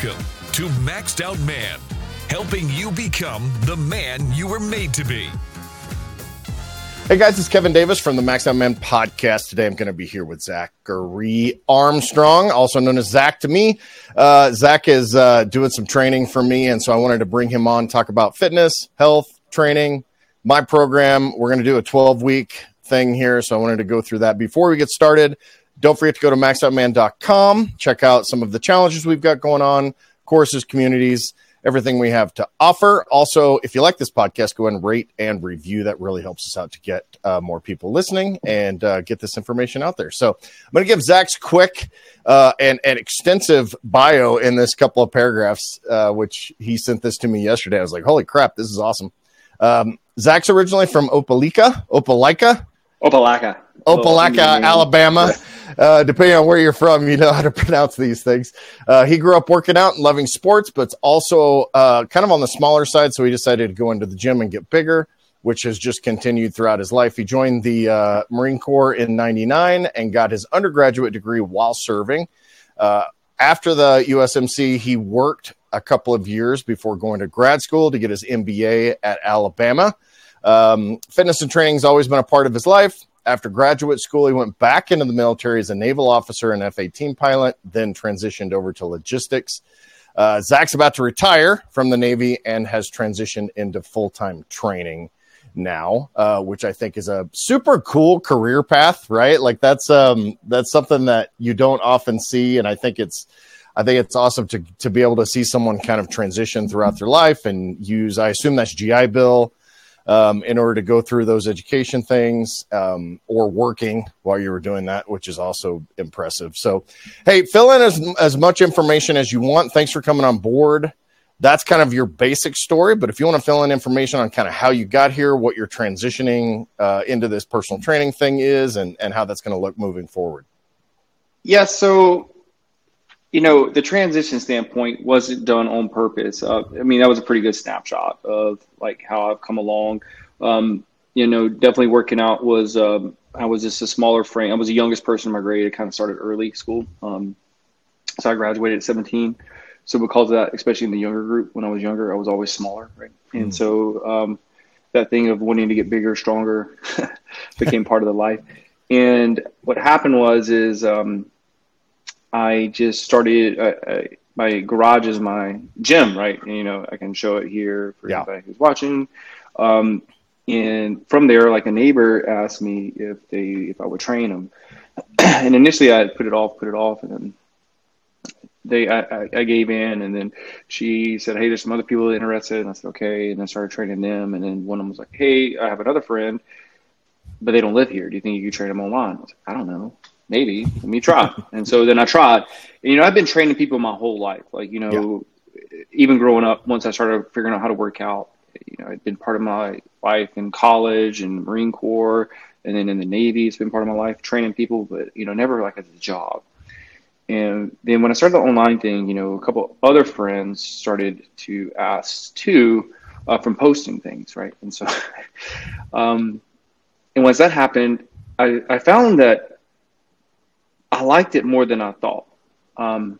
Welcome to Maxed Out Man, helping you become the man you were made to be. Hey guys, it's Kevin Davis from the Maxed Out Man podcast. Today I'm going to be here with Zachary Armstrong, also known as Zach to me. Zach is doing some training for me, and so I wanted to bring him on, talk about fitness, health, training, my program. We're going to do a 12-week thing here, so I wanted to go through that. Before we get started, don't forget to go to maxedoutman.com, check out some of the challenges we've got going on, courses, communities, everything we have to offer. Also, if you like this podcast, go ahead and rate and review. That really helps us out to get more people listening and get this information out there. So I'm going to give Zach's quick and extensive bio in this couple of paragraphs, which he sent this to me yesterday. I was like, holy crap, this is awesome. Zach's originally from Opelika, Alabama. Depending on where you're from, you know how to pronounce these things. He grew up working out and loving sports, but also kind of on the smaller side. So he decided to go into the gym and get bigger, which has just continued throughout his life. He joined the Marine Corps in '99 and got his undergraduate degree while serving. After the USMC, he worked a couple of years before going to grad school to get his MBA at Alabama. Fitness and training has always been a part of his life. After graduate school, he went back into the military as a naval officer and F-18 pilot, then transitioned over to logistics. Zach's about to retire from the Navy and has transitioned into full-time training now, which I think is a super cool career path, right? Like that's something that you don't often see, and I think it's awesome to be able to see someone kind of transition throughout their life and use, I assume that's GI Bill, in order to go through those education things, or working while you were doing that, which is also impressive. So, hey, fill in as much information as you want. Thanks for coming on board. That's kind of your basic story, but if you want to fill in information on kind of how you got here, what you're transitioning into this personal training thing is, and how that's going to look moving forward. Yeah, so the transition standpoint wasn't done on purpose. That was a pretty good snapshot of like how I've come along. Definitely working out was, I was just a smaller frame. I was the youngest person in my grade. I kind of started early school. So I graduated at 17. So because of that, especially in the younger group, when I was younger, I was always smaller. Right. Mm-hmm. And so that thing of wanting to get bigger, stronger became part of the life. And what happened is I just started, my garage is my gym, right? And, I can show it here for anybody who's watching. And from there, like a neighbor asked me if I would train them. And initially I put it off. And then I gave in, and then she said, hey, there's some other people interested. And I said, okay. And I started training them. And then one of them was like, hey, I have another friend, but they don't live here. Do you think you could train them online? I was like, I don't know. Maybe, let me try. And so then I tried. And, I've been training people my whole life. Like, even growing up, once I started figuring out how to work out, it's been part of my life in college and Marine Corps. And then in the Navy, it's been part of my life training people, but, never like as a job. And then when I started the online thing, a couple other friends started to ask too, from posting things. Right. And so, and once that happened, I found that I liked it more than I thought. And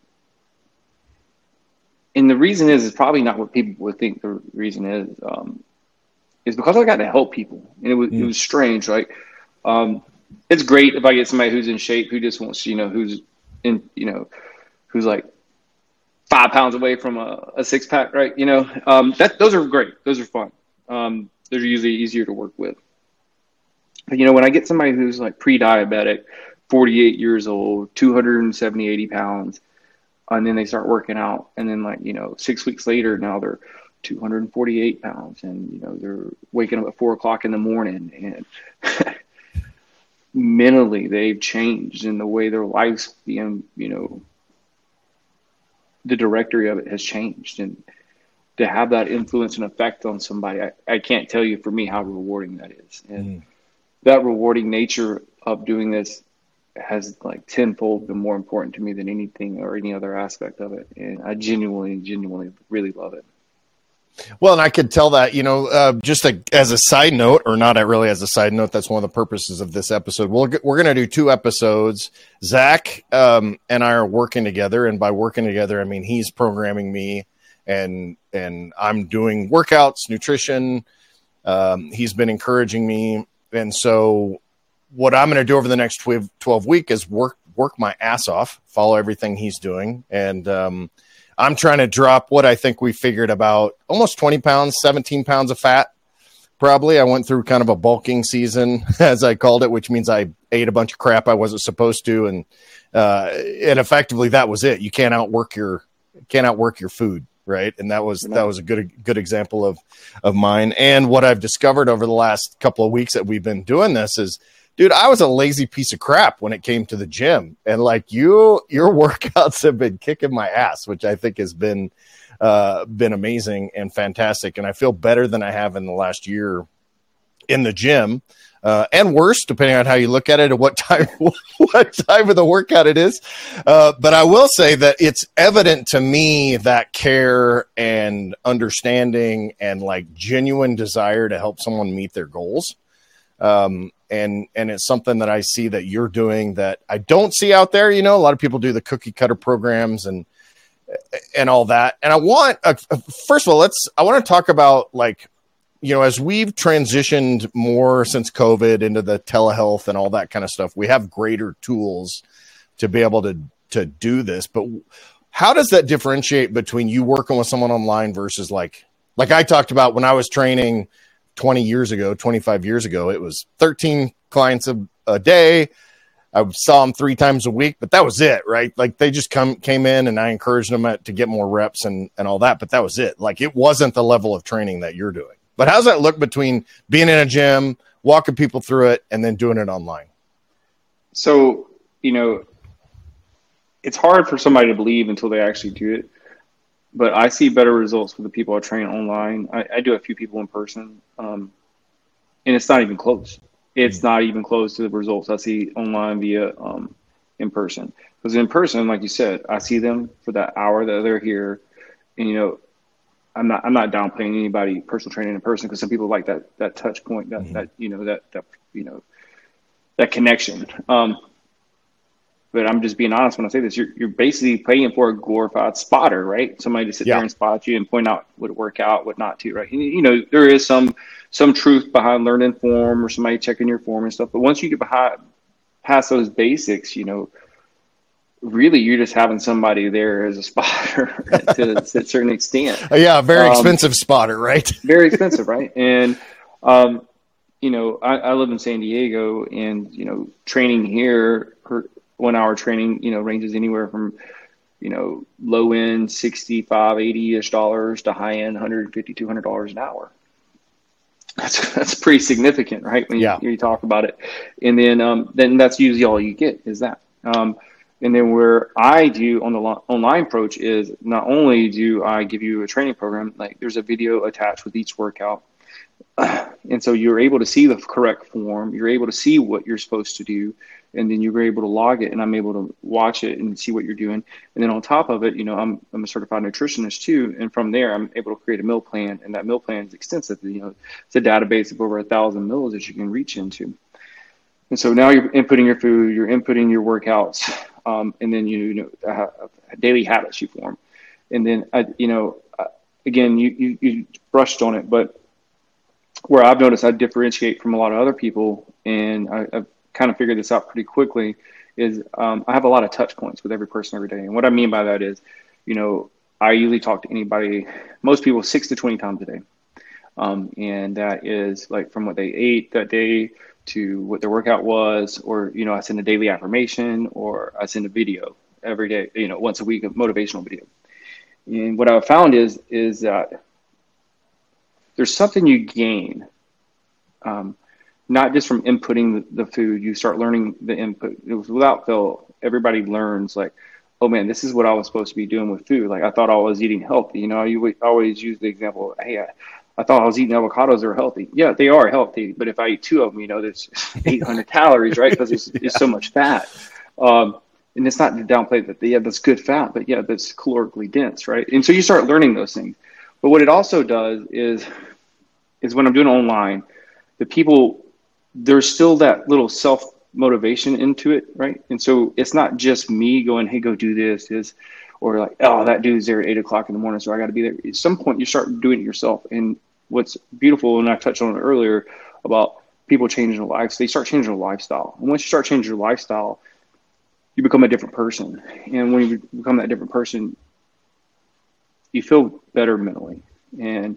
the reason is probably not what people would think the reason is because I got to help people. And it was strange. Like, it's great if I get somebody who's in shape, who just wants, who's like 5 pounds away from a six pack, right? Those are great. Those are fun. Those are usually easier to work with. But, when I get somebody who's like pre-diabetic, 48 years old, 270, 80 pounds. And then they start working out. And then 6 weeks later, now they're 248 pounds and, they're waking up at 4 o'clock in the morning, and mentally they've changed in the way their life's being, the directory of it has changed. And to have that influence and effect on somebody, I can't tell you for me how rewarding that is. And that rewarding nature of doing this has like tenfold been more important to me than anything or any other aspect of it. And I genuinely really love it. Well, and I could tell that, just as a side note, or not really as a side note, that's one of the purposes of this episode. We're going to do 2 episodes. Zach and I are working together, and by working together, I mean he's programming me, and I'm doing workouts, nutrition. He's been encouraging me, and so what I'm going to do over the next 12 weeks is work my ass off, follow everything he's doing, and I'm trying to drop what I think we figured about almost 20 pounds, 17 pounds of fat. Probably. I went through kind of a bulking season, as I called it, which means I ate a bunch of crap I wasn't supposed to. And effectively that was it. You can't outwork your food. Right. And that was a good example of mine. And what I've discovered over the last couple of weeks that we've been doing this is, dude, I was a lazy piece of crap when it came to the gym, and like your workouts have been kicking my ass, which I think has been amazing and fantastic. And I feel better than I have in the last year in the gym, and worse, depending on how you look at it and what time of the workout it is. But I will say that it's evident to me that care and understanding and like genuine desire to help someone meet their goals. And it's something that I see that you're doing that I don't see out there. A lot of people do the cookie cutter programs and all that. And I want, first of all, I want to talk about as we've transitioned more since COVID into the telehealth and all that kind of stuff, we have greater tools to be able to do this. But how does that differentiate between you working with someone online versus like I talked about when I was training 25 years ago, it was 13 clients a day. I saw them 3 times a week, but that was it, right? Like they just came in and I encouraged them to get more reps and all that, but that was it. Like it wasn't the level of training that you're doing. But how's that look between being in a gym, walking people through it, and then doing it online? So, it's hard for somebody to believe until they actually do it. But I see better results with the people I train online. I do a few people in person, and it's not even close. It's not even close to the results I see online via in person. Because in person, like you said, I see them for that hour that they're here, and I'm not downplaying anybody personal training in person because some people like that touch point, that connection. But I'm just being honest when I say this. You're basically paying for a glorified spotter, right? Somebody to sit there and spot you and point out what to work out, what not to, right? And, there is some truth behind learning form or somebody checking your form and stuff. But once you get past those basics, really you're just having somebody there as a spotter to a certain extent. Yeah, very expensive spotter, right? Very expensive, right? And I live in San Diego, and training here. 1 hour training, ranges anywhere from, low end $65, $80-ish to high end $150, $200 an hour. That's pretty significant, right? When you talk about it. And then that's usually all you get is that. And then where I do on the online approach is not only do I give you a training program, like there's a video attached with each workout. And so you're able to see the correct form. You're able to see what you're supposed to do. And then you're able to log it, and I'm able to watch it and see what you're doing. And then on top of it, I'm a certified nutritionist too. And from there, I'm able to create a meal plan, and that meal plan is extensive. It's a database of over 1,000 meals that you can reach into. And so now you're inputting your food, you're inputting your workouts, and then daily habits you form. And then again, you brushed on it, but where I've noticed I differentiate from a lot of other people, and I've kind of figured this out pretty quickly, is I have a lot of touch points with every person every day. And what I mean by that is, I usually talk to anybody, most people 6 to 20 times a day. And that is like from what they ate that day to what their workout was, or, I send a daily affirmation, or I send a video every day, once a week, a motivational video. And what I've found is that there's something you gain, not just from inputting the food. You start learning the input. It was without fail. Everybody learns like, oh man, this is what I was supposed to be doing with food. Like I thought I was eating healthy. You always use the example, hey, I thought I was eating avocados. They're healthy. Yeah, they are healthy. But if I eat 2 of them, there's 800 calories, right? Because there's so much fat. And it's not to downplay that, that's good fat, but that's calorically dense, right? And so you start learning those things. But what it also does is when I'm doing online, the people, there's still that little self motivation into it, right? And so it's not just me going, hey, go do this, or like, oh, that dude's there at 8 o'clock in the morning, so I got to be there. At some point, you start doing it yourself. And what's beautiful, and I touched on it earlier about people changing their lives, they start changing their lifestyle. And once you start changing your lifestyle, you become a different person. And when you become that different person, you feel better mentally. And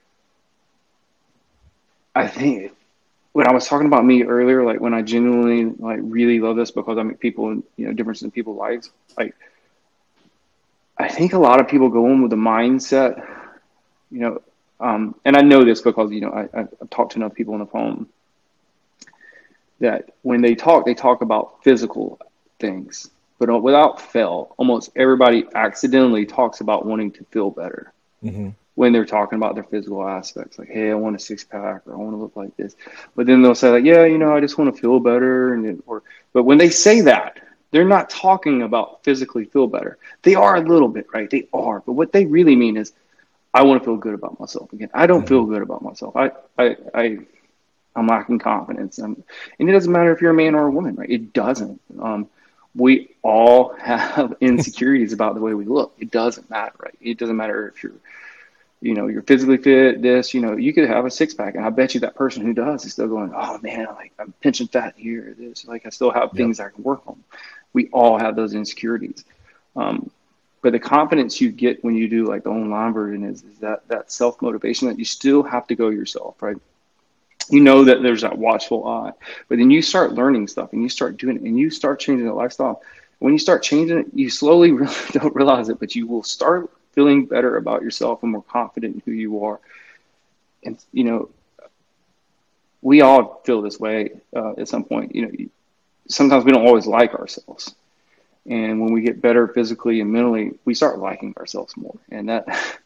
I think when I was talking about me earlier, like when I genuinely like really love this because I make people, difference in people's lives. Like, I think a lot of people go in with a mindset, and I know this because, I've talked to enough people on the phone that when they talk about physical things, but without fail, almost everybody accidentally talks about wanting to feel better. Mm-hmm. When they're talking about their physical aspects, like, hey, I want a six pack, or I want to look like this. But then they'll say like, yeah, I just want to feel better. But when they say that, they're not talking about physically feel better. They are a little bit, right? They are. But what they really mean is, I want to feel good about myself again. I don't feel good about myself. I'm lacking confidence. And it doesn't matter if you're a man or a woman, right? It doesn't. We all have insecurities about the way we look. It doesn't matter, right? It doesn't matter if you're physically fit, you could have a six pack. And I bet you that person who does is still going, oh man, like I'm pinching fat here, this, like I still have things I can work on. We all have those insecurities. But the confidence you get when you do like the online version is that self-motivation that you still have to go yourself, right? That there's that watchful eye, but then you start learning stuff and you start doing it and you start changing the lifestyle. When you start changing it, you slowly really don't realize it, but you will start feeling better about yourself and more confident in who you are. And, we all feel this way at some point. Sometimes we don't always like ourselves. And when we get better physically and mentally, we start liking ourselves more. And that's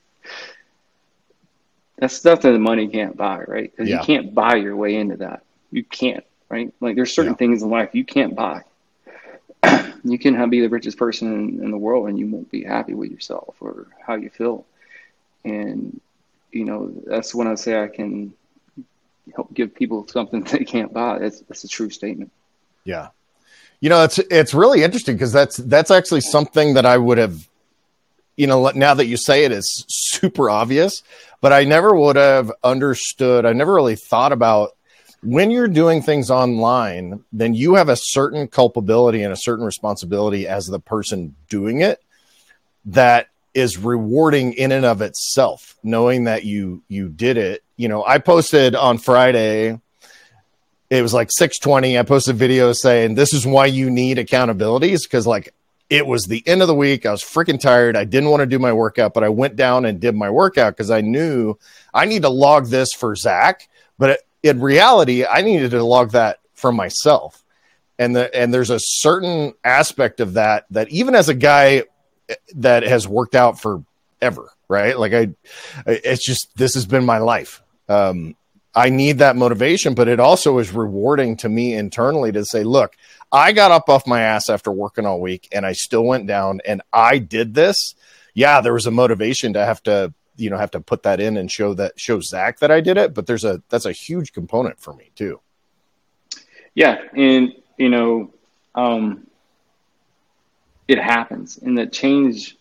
stuff that the money can't buy, right? Because you can't buy your way into that. You can't, right? Like there's certain things in life you can't buy. You can be the richest person in the world and you won't be happy with yourself or how you feel. And, that's when I say I can help give people something they can't buy. That's a true statement. Yeah. It's really interesting because that's actually something that I would have, now that you say it, is super obvious, but I never would have understood. I never really thought about when you're doing things online, then you have a certain culpability and a certain responsibility as the person doing it that is rewarding in and of itself, knowing that you did it. I posted on Friday, it was like 6:20. I posted a video saying, this is why you need accountabilities. Cause like it was the end of the week. I was freaking tired. I didn't want to do my workout, but I went down and did my workout because I knew I need to log this for Zach, but in reality, I needed to log that for myself. And there's a certain aspect of that even as a guy that has worked out forever, right? Like it's just, this has been my life. I need that motivation, but it also is rewarding to me internally to say, look, I got up off my ass after working all week and I still went down and I did this. Yeah, there was a motivation to have to put that in and show Zach that I did it. But that's a huge component for me too. Yeah. And, it happens, and that change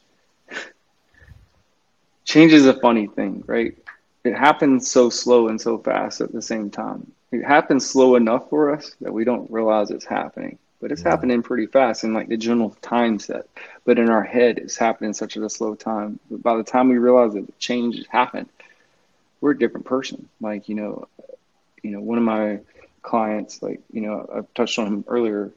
is a funny thing, right? It happens so slow and so fast at the same time. It happens slow enough for us that we don't realize it's happening, but it's happening pretty fast in like the general time set. But in our head, it's happening such a slow time. But by the time we realize that the change has happened, we're a different person. Like, one of my clients, like, I've touched on him earlier,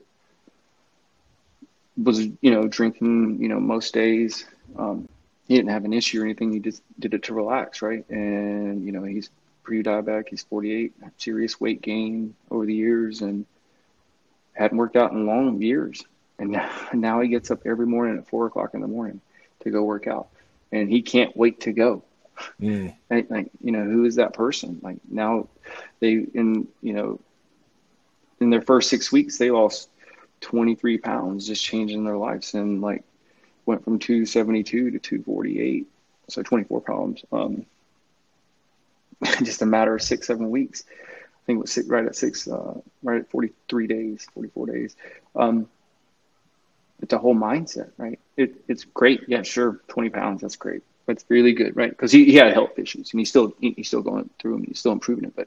was, drinking, most days. He didn't have an issue or anything. He just did it to relax, right? And, he's pre-diabetic. He's 48, serious weight gain over the years, and hadn't worked out in long years. And now he gets up every morning at 4 o'clock in the morning to go work out, and he can't wait to go. Like, who is that person? Like now in their first 6 weeks, they lost 23 pounds, just changing their lives, and like went from 272 to 248. So 24 pounds. just a matter of 6-7 weeks. I think it was right at 43 days, 44 days. It's a whole mindset, right? It's great. Yeah, sure. 20 pounds. That's great. That's really good, right? Because he had health issues and he's still going through them. He's still improving it. But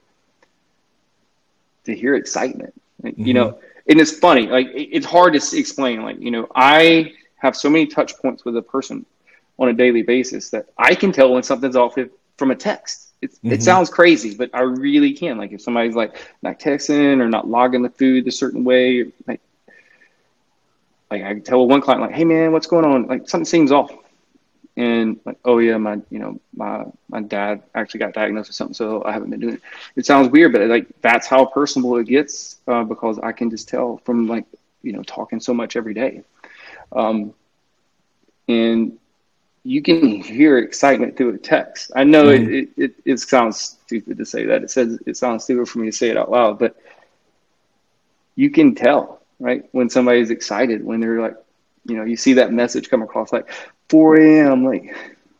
to hear excitement, like, you know, and it's funny, like it's hard to explain. Like, you know, I have so many touch points with a person on a daily basis that I can tell when something's off from a text. It sounds crazy, but I really can. Like if somebody's like not texting or not logging the food a certain way, like I can tell one client, like, hey man, what's going on? Like something seems off. And like, oh yeah, my dad actually got diagnosed with something, so I haven't been doing it. It sounds weird, but like that's how personable it gets, because I can just tell from like, you know, talking so much every day. And you can hear excitement through a text. I know it sounds stupid to say that. It sounds stupid for me to say it out loud, but you can tell, right? When somebody's excited, when they're like, you know, you see that message come across like 4 a.m. Like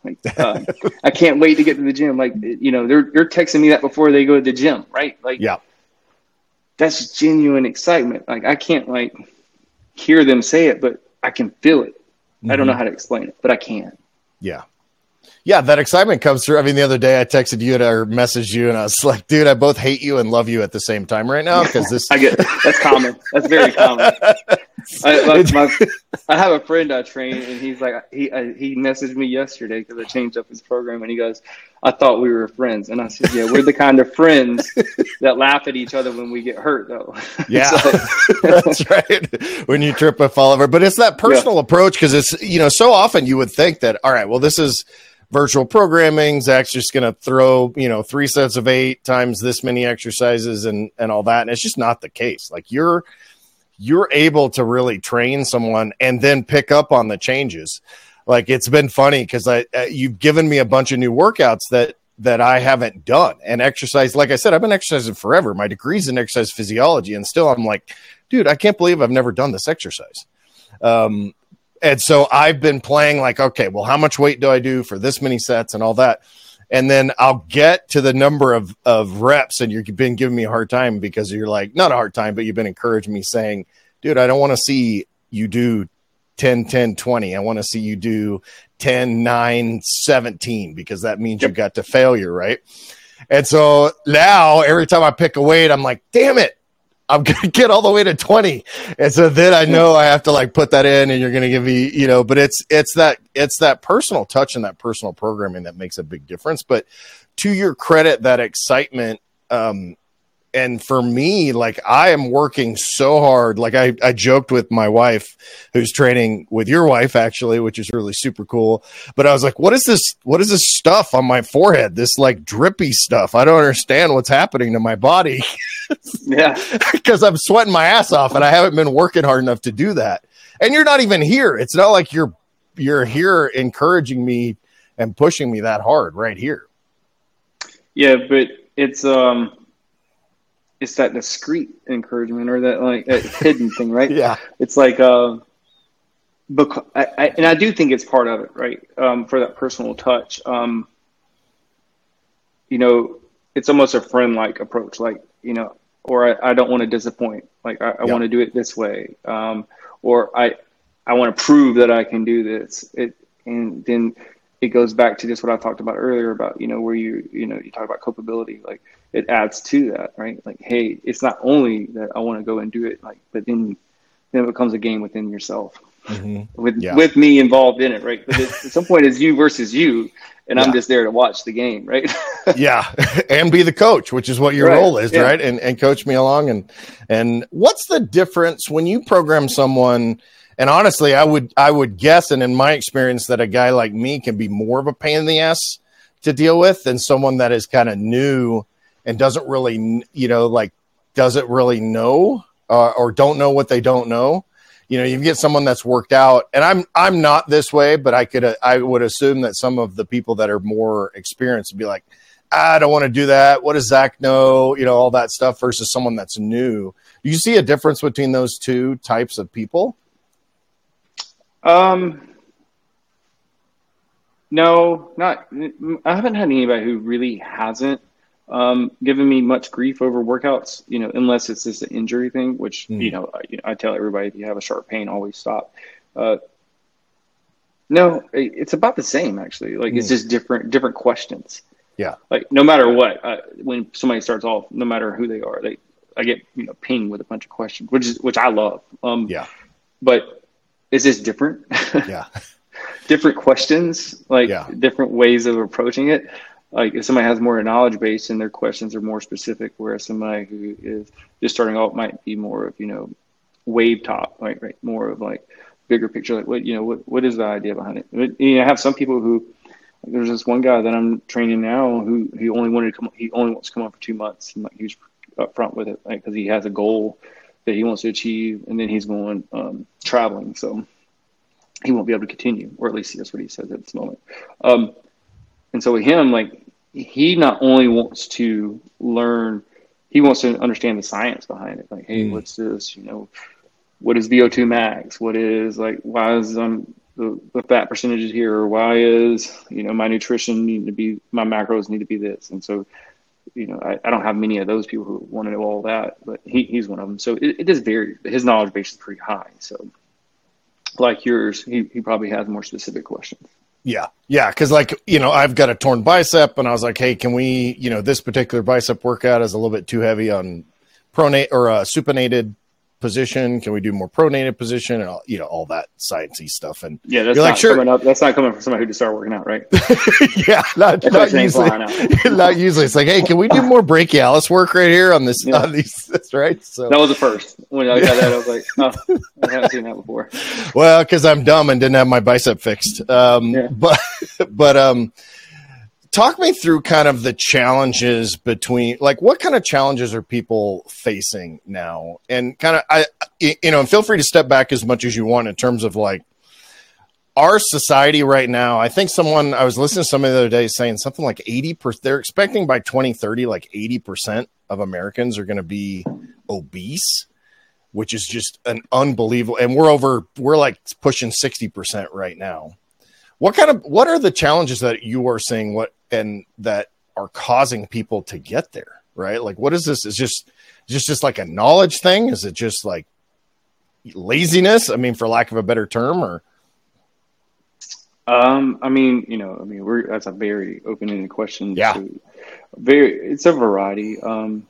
I can't wait to get to the gym. Like, you know, they're texting me that before they go to the gym, right? Like, yeah, that's genuine excitement. Like I can't like hear them say it, but I can feel it. I don't know how to explain it, but I can. Yeah. Yeah, that excitement comes through. I mean, the other day I texted you or messaged you and I was like, dude, I both hate you and love you at the same time right now. Because this I get it. That's common. That's very common. I have a friend I train and he's like, he messaged me yesterday because I changed up his program and he goes, I thought we were friends. And I said, yeah, we're the kind of friends that laugh at each other when we get hurt though. Yeah, that's right. When you trip and fall over. But it's that personal approach because it's, you know, so often you would think that, all right, well, this is virtual programming. Zach's just going to throw, you know, 3 sets of 8 times this many exercises and all that. And it's just not the case. Like you're able to really train someone and then pick up on the changes. Like it's been funny because you've given me a bunch of new workouts that I haven't done and exercise. Like I said, I've been exercising forever. My degree's in exercise physiology. And still I'm like, dude, I can't believe I've never done this exercise. And so I've been playing like, okay, well, how much weight do I do for this many sets and all that? And then I'll get to the number of reps and you've been giving me a hard time because you're like, not a hard time, but you've been encouraging me saying, dude, I don't want to see you do 10, 10, 20. I want to see you do 10, 9, 17 because that means you got to failure, right? And so now every time I pick a weight, I'm like, damn it, I'm going to get all the way to 20. And so then I know I have to like put that in and you're going to give me, you know, but it's that personal touch and that personal programming that makes a big difference. But to your credit, that excitement, and for me, like I am working so hard. Like I joked with my wife who's training with your wife actually, which is really super cool. But I was like, what is this stuff on my forehead? This like drippy stuff. I don't understand what's happening to my body. Yeah. Because I'm sweating my ass off and I haven't been working hard enough to do that. And you're not even here. It's not like you're here encouraging me and pushing me that hard right here. Yeah, but it's that discreet encouragement or that like that hidden thing, right? Yeah. It's like, because I do think it's part of it, right? For that personal touch, you know, it's almost a friend-like approach, like, you know, or I don't want to disappoint. Like I want to do it this way. Or I want to prove that I can do this. And then it goes back to just what I talked about earlier about, you know, where you talk about culpability, like it adds to that, right? Like, hey, it's not only that I want to go and do it, like, but then it becomes a game within yourself with me involved in it, right? But at some point it's you versus you, and I'm just there to watch the game, right? Yeah, and be the coach, which is what your role is, right? And coach me along. And what's the difference when you program someone? And honestly, I would guess, and in my experience, that a guy like me can be more of a pain in the ass to deal with than someone that is kind of new and doesn't really, you know, like doesn't really know or don't know what they don't know. You know, you get someone that's worked out, and I'm not this way, but I would assume that some of the people that are more experienced would be like, I don't want to do that. What does Zach know? You know, all that stuff versus someone that's new. Do you see a difference between those two types of people? No, not. I haven't had anybody who really hasn't. giving me much grief over workouts, unless it's just an injury thing, which, I tell everybody, if you have a sharp pain, always stop. No, it's about the same, actually. Like, it's just different questions. Yeah. Like, no matter what, when somebody starts off, no matter who they are, I get, pinged with a bunch of questions, which I love. But it's just different. Yeah. Different questions, different ways of approaching it. Like, if somebody has more knowledge base and their questions are more specific, whereas somebody who is just starting out might be more of, wave top, right? More of like bigger picture, like what is the idea behind it? I have some people who, there's this one guy that I'm training now who he only wants to come on for 2 months, and like, he's upfront with it, because he has a goal that he wants to achieve, and then he's going traveling, so he won't be able to continue, or at least that's what he says at this moment. And so with him, like, he not only wants to learn, he wants to understand the science behind it. Like, hey, what's this? What is VO2 max? What is, like, why is the fat percentages here? Or why is, my nutrition my macros need to be this? And so, I don't have many of those people who want to know all that, but he's one of them. So it does vary. His knowledge base is pretty high. So, like yours, he probably has more specific questions. Yeah. Yeah. Cause I've got a torn bicep, and I was like, hey, can we, this particular bicep workout is a little bit too heavy on pronate or supinated position. Can we do more pronated position and all that sciencey stuff? And yeah, that's not coming up. That's not coming from somebody who just started working out, right? Yeah. Not usually. Not usually. It's like, hey, can we do more brachialis work right here on this, on these, right? So that was the first. When I got that, I was like, oh, I haven't seen that before. Well, cause I'm dumb and didn't have my bicep fixed. But talk me through kind of the challenges between, like, what kind of challenges are people facing now? And kind of, and feel free to step back as much as you want in terms of, like, our society right now. I think I was listening to somebody the other day saying something like 80%, they're expecting by 2030, like 80% of Americans are going to be obese, which is just an unbelievable, and we're like pushing 60% right now. What are the challenges that you are seeing that are causing people to get there, right? Like, what is this? Is just like a knowledge thing? Is it just like laziness? I mean, for lack of a better term, or? That's a very open-ended question. Yeah. It's a variety. When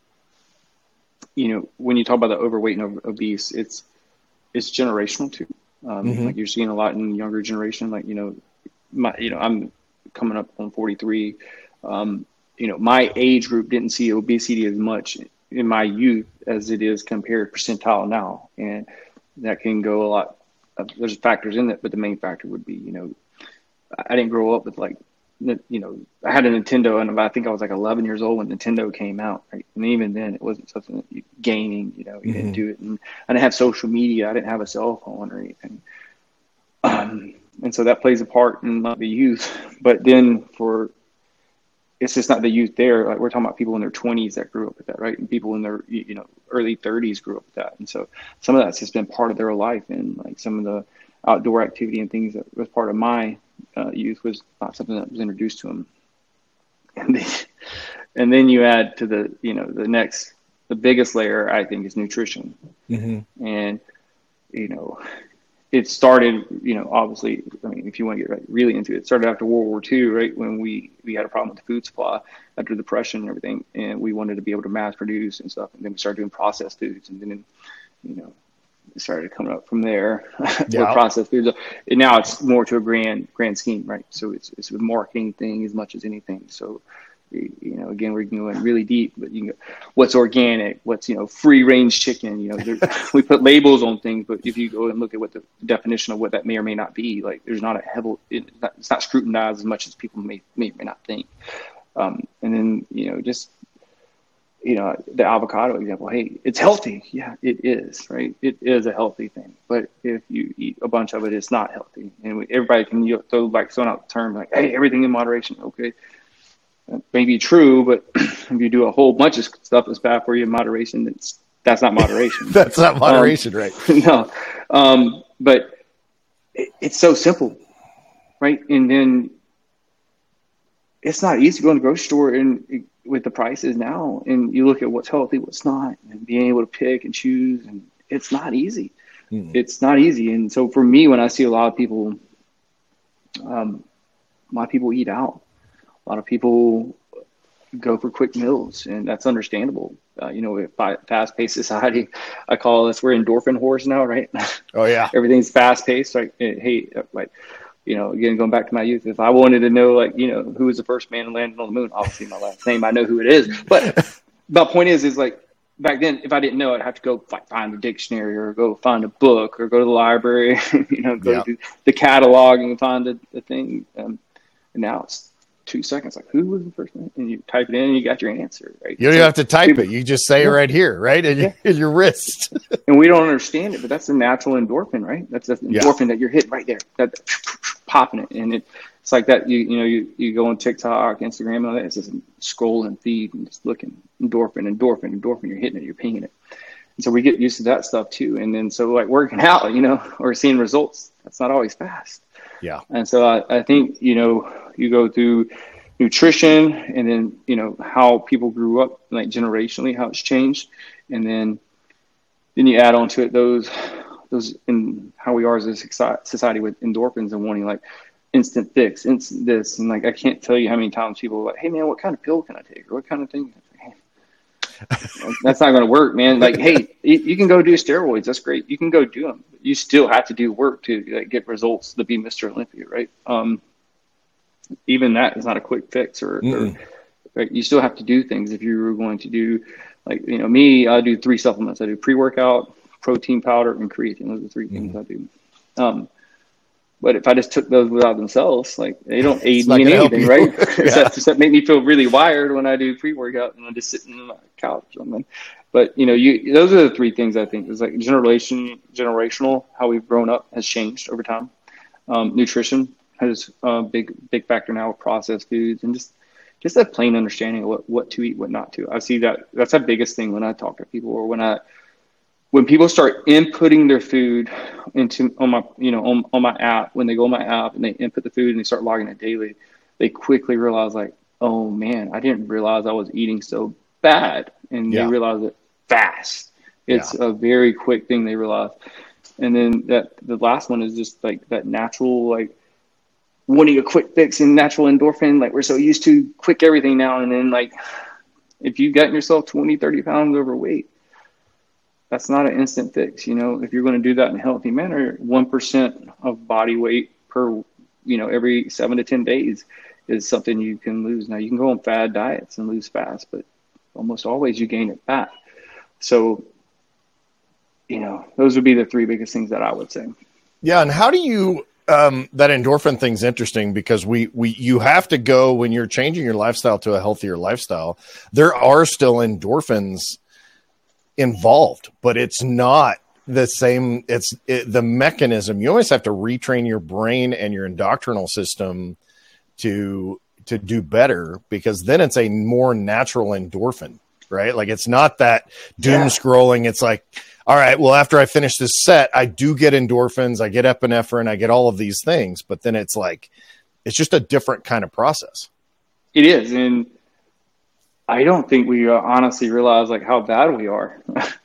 you talk about the overweight and obese, it's generational too. Like, you're seeing a lot in younger generation. Like, I'm coming up on 43. My age group didn't see obesity as much in my youth as it is compared percentile now. And that can go a lot. There's factors in it, but the main factor would be, I didn't grow up with, like, I had a Nintendo, and I think I was like 11 years old when Nintendo came out. Right? And even then, it wasn't something that gaming, you didn't do it. And I didn't have social media. I didn't have a cell phone or anything. And so that plays a part in the youth. But then it's just not the youth there. Like, we're talking about people in their 20s that grew up with that, right? And people in their, early 30s grew up with that. And so some of that's just been part of their life. And, like, some of the outdoor activity and things that was part of my youth was not something that was introduced to them. And then you add to the biggest layer, I think, is nutrition. And, it started, obviously, I mean, if you want to get really into it, it started after World War II, right? When we had a problem with the food supply after the Depression and everything. And we wanted to be able to mass produce and stuff. And then we started doing processed foods. And then, it started coming up from there. Yeah. Processed foods. And now it's more to a grand scheme, right? So it's a marketing thing as much as anything. So, again, we're going really deep, but what's organic, what's, free range chicken, we put labels on things, but if you go and look at what the definition of what that may or may not be, like, there's not it's not scrutinized as much as people may or may not think. And then, the avocado example, hey, it's healthy. Yeah, it is, right? It is a healthy thing. But if you eat a bunch of it, it's not healthy. And everybody can throwing out the term like, hey, everything in moderation. Okay. That may be true, but if you do a whole bunch of stuff that's bad for you in moderation, that's not moderation. That's not moderation, right? No. But it's so simple, right? And then it's not easy to go in the grocery store and with the prices now, and you look at what's healthy, what's not, and being able to pick and choose, and it's not easy. It's not easy. And so for me, when I see a lot of people, my people eat out. A lot of people go for quick meals, and that's understandable. Fast-paced society, I call this, we're endorphin whores now, right? Oh yeah. Everything's fast-paced. Like, hey, like, again, going back to my youth, if I wanted to know, like, who was the first man to land on the moon, obviously my last name, I know who it is. But the point is like, back then, if I didn't know, I'd have to go find a dictionary or go find a book or go to the library, go to the catalog and find the thing. And now it's 2 seconds. Like, who was the first one? And you type it in and you got your answer, right? You don't even have to type it. You just say it right here, right? In your wrist. And we don't understand it, but that's a natural endorphin, right? That's the endorphin that you're hitting right there. That popping it. And it's like that. You go on TikTok, Instagram, and all that. It's just scrolling feed and just looking endorphin. You're hitting it. You're pinging it. And so we get used to that stuff too. And then so like working out, or seeing results, that's not always fast. Yeah. And so I think you go through nutrition, and then how people grew up, like generationally, how it's changed, and then you add on to it those in how we are as a society with endorphins and wanting like instant fix, instant this, and like I can't tell you how many times people are like, hey man, what kind of pill can I take, or what kind of thing? That's not going to work, man. Like, hey, you can go do steroids. That's great. You can go do them. But you still have to do work to get results to be Mr. Olympia, right? Even that is not a quick fix, or right? You still have to do things if you're going to do, like, me, I do 3 supplements. I do pre-workout, protein powder, and creatine. Those are the 3 things I do. But if I just took those without themselves, like, they don't aid me in anything, right? Except make me feel really wired when I do pre-workout and I'm just sitting on my couch or something. But, those are the 3 things I think is like generational, how we've grown up has changed over time. Nutrition has a big factor now with processed foods, and just a plain understanding of what to eat, what not to. I see that's the biggest thing when I talk to people, or when people start inputting their food on my app, when they go on my app and they input the food and they start logging it daily, they quickly realize like, oh man, I didn't realize I was eating so bad. And they realize it fast. It's a very quick thing they realize. And then the last one is just like that natural, like wanting a quick fix and natural endorphin. Like, we're so used to quick everything now. And then, like, if you've gotten yourself 20, 30 pounds overweight, that's not an instant fix. If you're going to do that in a healthy manner, 1% of body weight per, every 7 to 10 days is something you can lose. Now, you can go on fad diets and lose fast, but almost always you gain it back. So, those would be the 3 biggest things that I would say. Yeah. And how do you, that endorphin thing's interesting, because you have to go, when you're changing your lifestyle to a healthier lifestyle, there are still endorphins involved, but it's not the same. The mechanism. You always have to retrain your brain and your endocrinal system to do better, because then it's a more natural endorphin, right? Like, it's not that doom scrolling. It's like, all right, well, after I finish this set, I do get endorphins, I get epinephrine, I get all of these things, but then it's like, it's just a different kind of process. It is. And I don't think we honestly realize like how bad we are.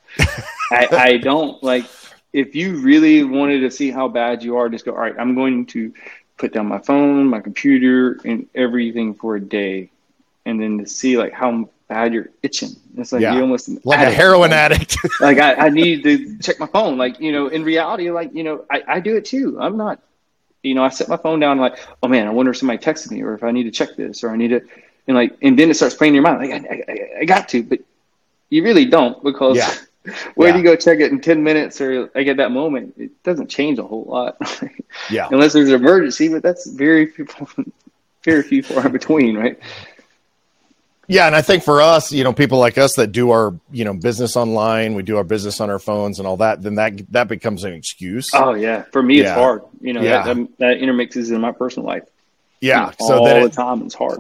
I don't, like, if you really wanted to see how bad you are, just go, all right, I'm going to put down my phone, my computer, and everything for a day. And then to see like how bad you're itching. It's like you're almost like a heroin addict. Like, I need to check my phone. Like, in reality, like, I do it too. I'm not, I set my phone down like, oh man, I wonder if somebody texted me, or if I need to check this, or I need to, and then it starts playing in your mind. Like, I got to, but you really don't, because where do you go check it in 10 minutes or like at that moment? It doesn't change a whole lot. Unless there's an emergency, but that's very few far in between, right? Yeah. And I think for us, people like us that do our, business online, we do our business on our phones and all that, then that becomes an excuse. Oh yeah. For me, it's hard. That intermixes in my personal life. Yeah. So all the time, it's hard.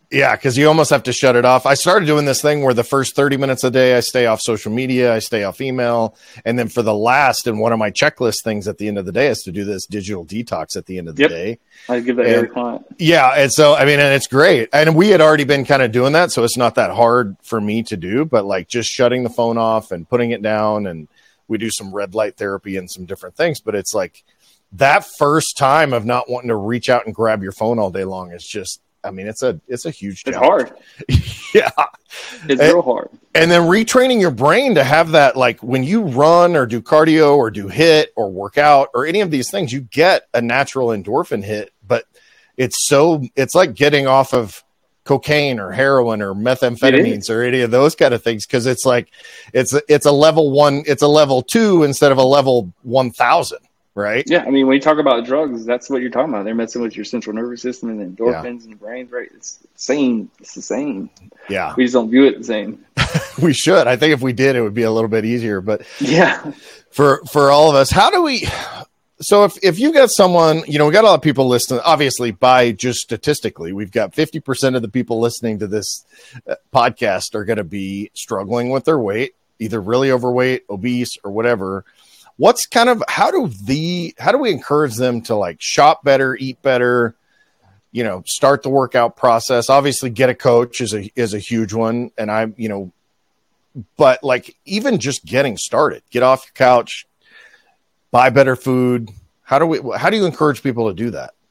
Yeah, because you almost have to shut it off. I started doing this thing where the first 30 minutes a day, I stay off social media, I stay off email. And then for the last, and one of my checklist things at the end of the day is to do this digital detox at the end of the day. I give that every client. Yeah. And so, I mean, and it's great. And we had already been kind of doing that. So it's not that hard for me to do, but like just shutting the phone off and putting it down. And we do some red light therapy and some different things. But it's like that first time of not wanting to reach out and grab your phone all day long is just, I mean, it's a huge challenge. It's hard. Yeah. It's real hard. And then retraining your brain to have that, like when you run or do cardio or do HIIT or work out or any of these things, you get a natural endorphin hit, but it's like getting off of cocaine or heroin or methamphetamines or any of those kind of things. Cause it's like, it's a level 1, it's a level 2 instead of a level 1,000. Right. Yeah. I mean, when you talk about drugs, that's what you're talking about. They're messing with your central nervous system and endorphins in the brain, right? It's the same. It's the same. Yeah. We just don't view it the same. We should. I think if we did, it would be a little bit easier. But yeah, for all of us, how do we? So if you got someone, we got a lot of people listening. Obviously, by just statistically, we've got 50% of the people listening to this podcast are going to be struggling with their weight, either really overweight, obese, or whatever. What's kind of how do we encourage them to like shop better, eat better, start the workout process? Obviously get a coach is a huge one. And but like even just getting started, get off your couch, buy better food. How do you encourage people to do that?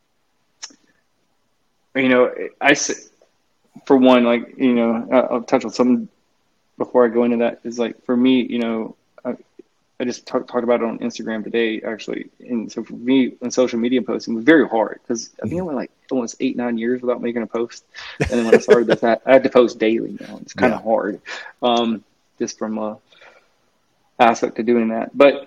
I say, for one, like, I'll touch on something before I go into that is like, for me, I just talked about it on Instagram today, actually. And so for me, on social media posting was very hard because I think I went like almost 8-9 years without making a post. And then when I started this, I had to post daily now. It's kind of hard, just from a aspect of doing that. But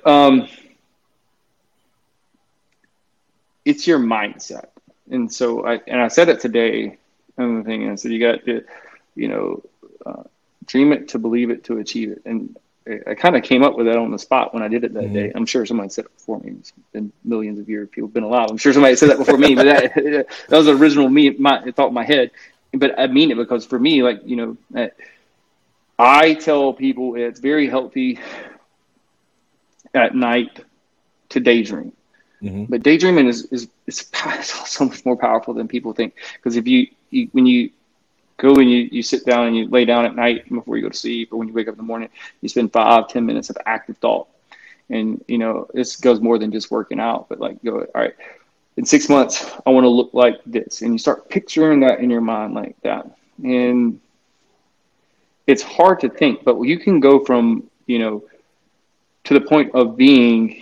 it's your mindset. And so I said it today on the thing, and I said, you got to, dream it to believe it to achieve it. And I kind of came up with that on the spot when I did it that day. I'm sure somebody said it before me. It's been millions of years people have been alive. I'm sure somebody said that before me, but that was the original thought in my head. But I mean it because for me, like, I tell people it's very healthy at night to daydream. But daydreaming is so much more powerful than people think. Because if when you go and you sit down and you lay down at night before you go to sleep, or when you wake up in the morning, you spend 5-10 minutes of active thought. And, this goes more than just working out, but like, all right, in 6 months, I want to look like this. And you start picturing that in your mind like that. And it's hard to think, but you can go from, to the point of being,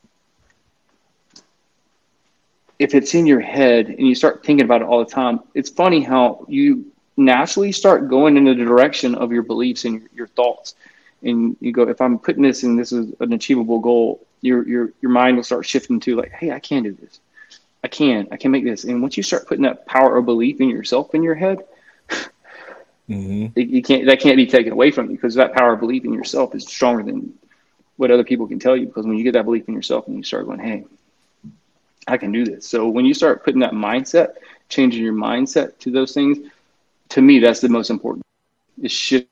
if it's in your head and you start thinking about it all the time, it's funny how you naturally start going in the direction of your beliefs and your thoughts. And you go, if I'm putting this in, this is an achievable goal, your mind will start shifting to like, hey, I can do this. I can make this. And once you start putting that power of belief in yourself in your head, that can't be taken away from you, because that power of belief in yourself is stronger than what other people can tell you. Because when you get that belief in yourself and you start going, hey, I can do this. So when you start putting that mindset, changing your mindset to those things, to me, that's the most important. Is shift.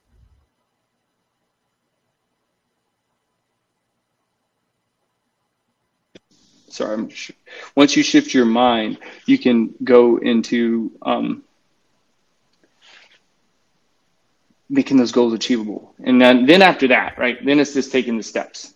Sorry, once you shift your mind, you can go into making those goals achievable. And then after that, right, then it's just taking the steps.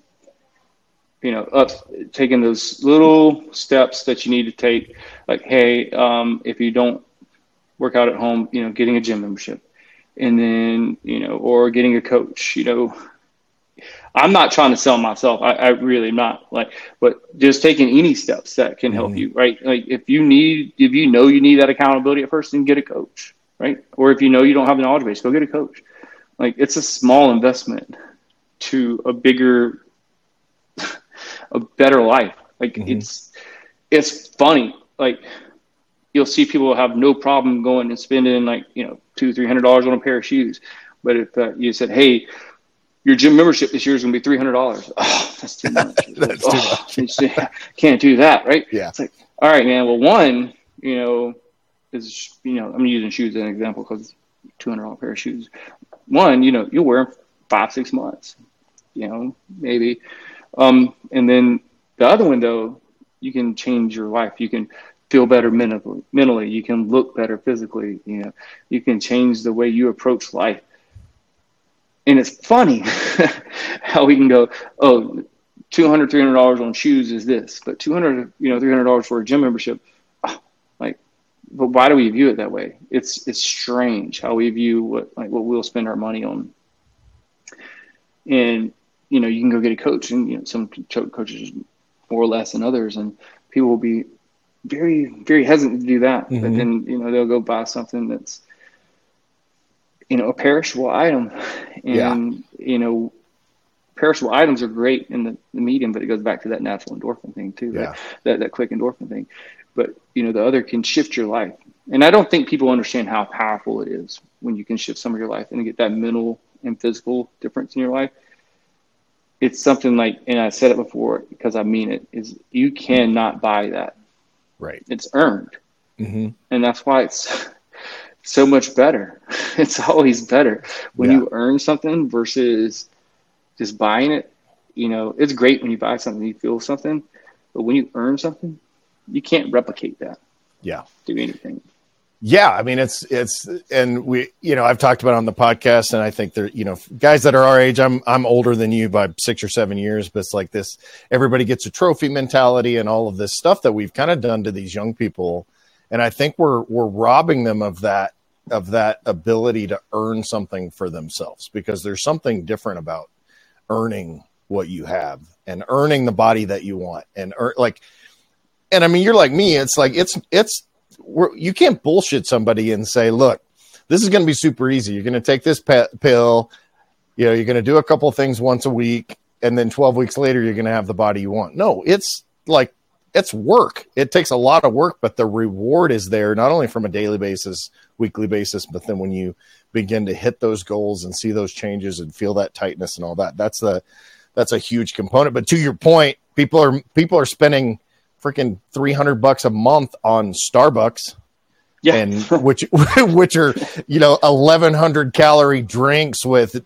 Taking those little steps that you need to take, like, hey, if you don't work out at home, getting a gym membership, and then, or getting a coach. I'm not trying to sell myself. I really am not, but just taking any steps that can help you, right? Like if you need that accountability at first, then get a coach, right? Or if you don't have the knowledge base, go get a coach. Like it's a small investment to a bigger, a better life. Like it's funny. Like you'll see people have no problem going and spending like, $200-$300 on a pair of shoes. But if you said, hey, your gym membership this year is going to be $300. Oh, that's too much. That's too much. Can't do that. Right. Yeah. It's like, all right, man. Well, one, is, I'm using shoes as an example because $200 pair of shoes. One, you'll wear them 5-6 months, maybe. And then the other one, though, you can change your life. You can feel better mentally. You can look better physically. You can change the way you approach life. And it's funny how we can go, oh, $200, $300 on shoes is this, but $200, $300 for a gym membership. But why do we view it that way? It's strange how we view what we'll spend our money on. And, you can go get a coach, and, some coaches more or less than others, and people will be very, very hesitant to do that. Mm-hmm. But then, they'll go buy something that's, a perishable item. And, perishable items are great in the medium, but it goes back to that natural endorphin thing too. Yeah. That quick endorphin thing. But, the other can shift your life. And I don't think people understand how powerful it is when you can shift some of your life and get that mental and physical difference in your life. It's something like, and I said it before because I mean it, is you cannot buy that. Right. It's earned. Mm-hmm. And that's why it's so much better. It's always better when you earn something versus just buying it. It's great when you buy something, you feel something, but when you earn something, you can't replicate that. Yeah. Do anything. Yeah. I mean, it's, and we, I've talked about it on the podcast, and I think there, guys that are our age, I'm older than you by 6 or 7 years, but it's like this, everybody gets a trophy mentality and all of this stuff that we've kind of done to these young people. And I think we're robbing them of that ability to earn something for themselves, because there's something different about earning what you have and earning the body that you want and and I mean, you're like me. It's like, you can't bullshit somebody and say, look, this is going to be super easy. You're going to take this pill, you're going to do a couple of things once a week, and then 12 weeks later, you're going to have the body you want. No, it's work. It takes a lot of work, but the reward is there, not only from a daily basis, weekly basis, but then when you begin to hit those goals and see those changes and feel that tightness and all that, that's a huge component. But to your point, people are spending freaking $300 a month on Starbucks, and which are 1,100 calorie drinks with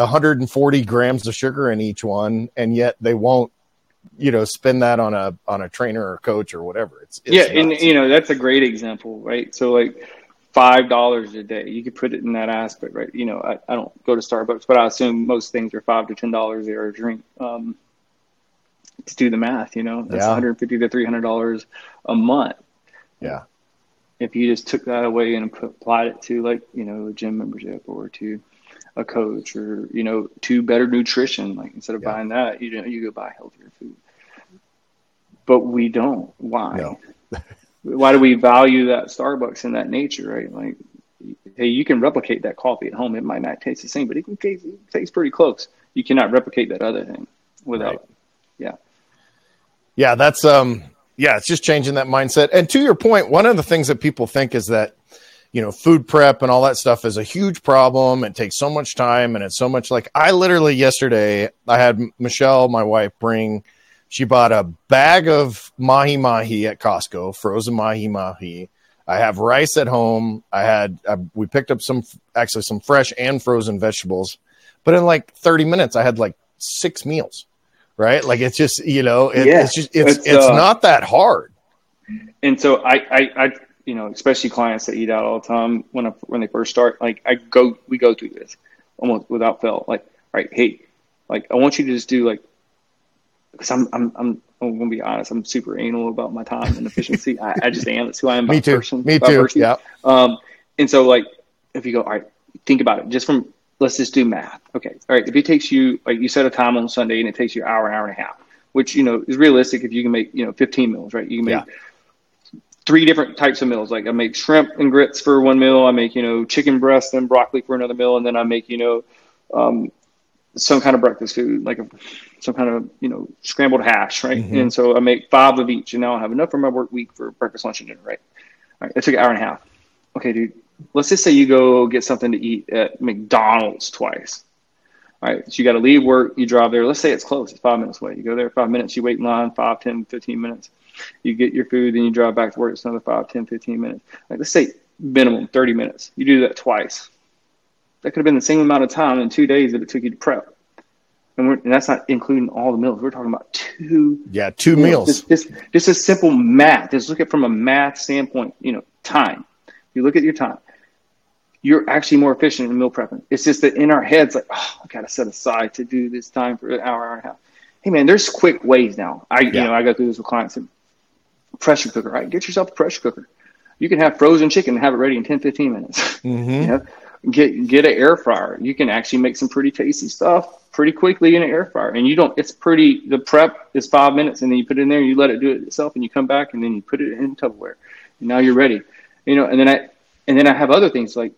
140 grams of sugar in each one, and yet they won't spend that on a trainer or coach or whatever. It's nuts. And that's a great example, right? So like $5 a day, you could put it in that aspect, right? I don't go to Starbucks, but I assume most things are $5 to $10 there a drink. To do the math, that's $150 to $300 a month. Yeah. If you just took that away and applied it to a gym membership or to a coach or, to better nutrition, like instead of buying that, you go buy healthier food. But we don't. Why? No. Why do we value that Starbucks in that nature, right? Like, hey, you can replicate that coffee at home. It might not taste the same, but it can taste pretty close. You cannot replicate that other thing without it. Yeah. Yeah, that's it's just changing that mindset. And to your point, one of the things that people think is that, food prep and all that stuff is a huge problem. It takes so much time, and it's so much I literally yesterday, I had Michelle, my wife, she bought a bag of mahi-mahi at Costco, frozen mahi-mahi. I have rice at home. We picked up some fresh and frozen vegetables, but in 30 minutes, I had 6 meals. Right. It's just, it's not that hard. And so I especially clients that eat out all the time when they first start, we go through this almost without fail. All right, hey, I want you to just do because I'm going to be honest, I'm super anal about my time and efficiency. I just am. That's who I am. Me too. Me too. Yeah. And so if you go, all right, think about it just from, let's just do math. Okay. All right. If it takes you, you set a time on Sunday and it takes you an hour and a half, which, is realistic if you can make, 15 meals, right? You can make 3 different types of meals. I make shrimp and grits for one meal. I make, chicken breast and broccoli for another meal. And then I make, some kind of breakfast food, some kind of, scrambled hash, right? Mm-hmm. And so I make 5 of each, and now I have enough for my work week for breakfast, lunch, and dinner, right? All right. It took an hour and a half. Okay, dude. Let's just say you go get something to eat at McDonald's twice. All right, so you got to leave work, you drive there. Let's say it's close, it's 5 minutes away. You go there 5 minutes, you wait in line 5, 10, 15 minutes. You get your food, then you drive back to work. It's another 5, 10, 15 minutes. Like, let's say minimum 30 minutes. You do that twice. That could have been the same amount of time in 2 days that it took you to prep. And that's not including all the meals. We're talking about two meals. Just a simple math. Just look at it from a math standpoint, time. You look at your time. You're actually more efficient in meal prepping. It's just that in our heads, like, I got to set aside to do this time for an hour and a half. Hey, man, there's quick ways now. I go through this with clients. Pressure cooker, right? Get yourself a pressure cooker. You can have frozen chicken and have it ready in 10, 15 minutes. Mm-hmm. Get an air fryer. You can actually make some pretty tasty stuff pretty quickly in an air fryer. And the prep is 5 minutes, and then you put it in there and you let it do it itself, and you come back and then you put it in Tupperware. And now you're ready. And then I have other things like,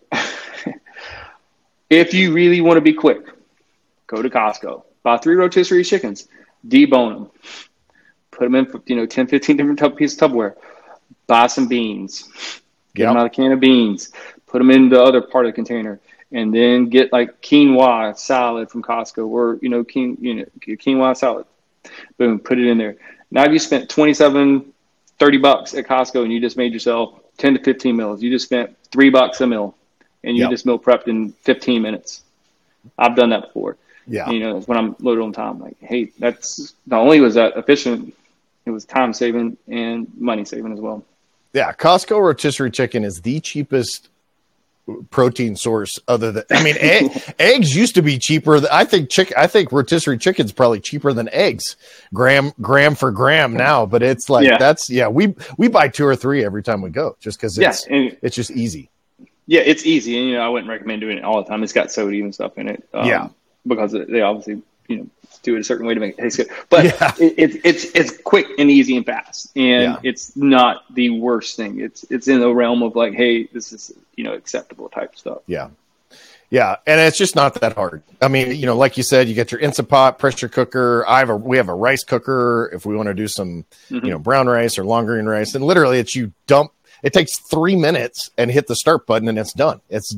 if you really want to be quick, go to Costco, buy 3 rotisserie chickens, debone them, put them in 10, 15 different pieces of Tupperware, buy some beans, get them out of a can of beans, put them in the other part of the container, and then get like quinoa salad from Costco or, quinoa salad. Boom, put it in there. Now you spent $27, $30 at Costco and you just made yourself 10 to 15 meals. You just spent $3 a meal and you just meal prepped in 15 minutes. I've done that before. Yeah. When I'm loaded on time, like, hey, that's not only was that efficient, it was time saving and money saving as well. Yeah. Costco rotisserie chicken is the cheapest protein source other than, eggs used to be cheaper. I think rotisserie chicken's probably cheaper than eggs gram for gram now, but it's like, we buy 2 or 3 every time we go just cause it's just easy. Yeah. It's easy. And, I wouldn't recommend doing it all the time. It's got sodium and stuff in it. Because they obviously, do it a certain way to make it taste good, but it's quick and easy and fast, and it's not the worst thing. It's in the realm of like, hey, this is acceptable type stuff. Yeah, and it's just not that hard. I mean, like you said, you get your Instant Pot, pressure cooker. We have a rice cooker if we want to do some, brown rice or long grain rice, and literally it takes 3 minutes and hit the start button and it's done.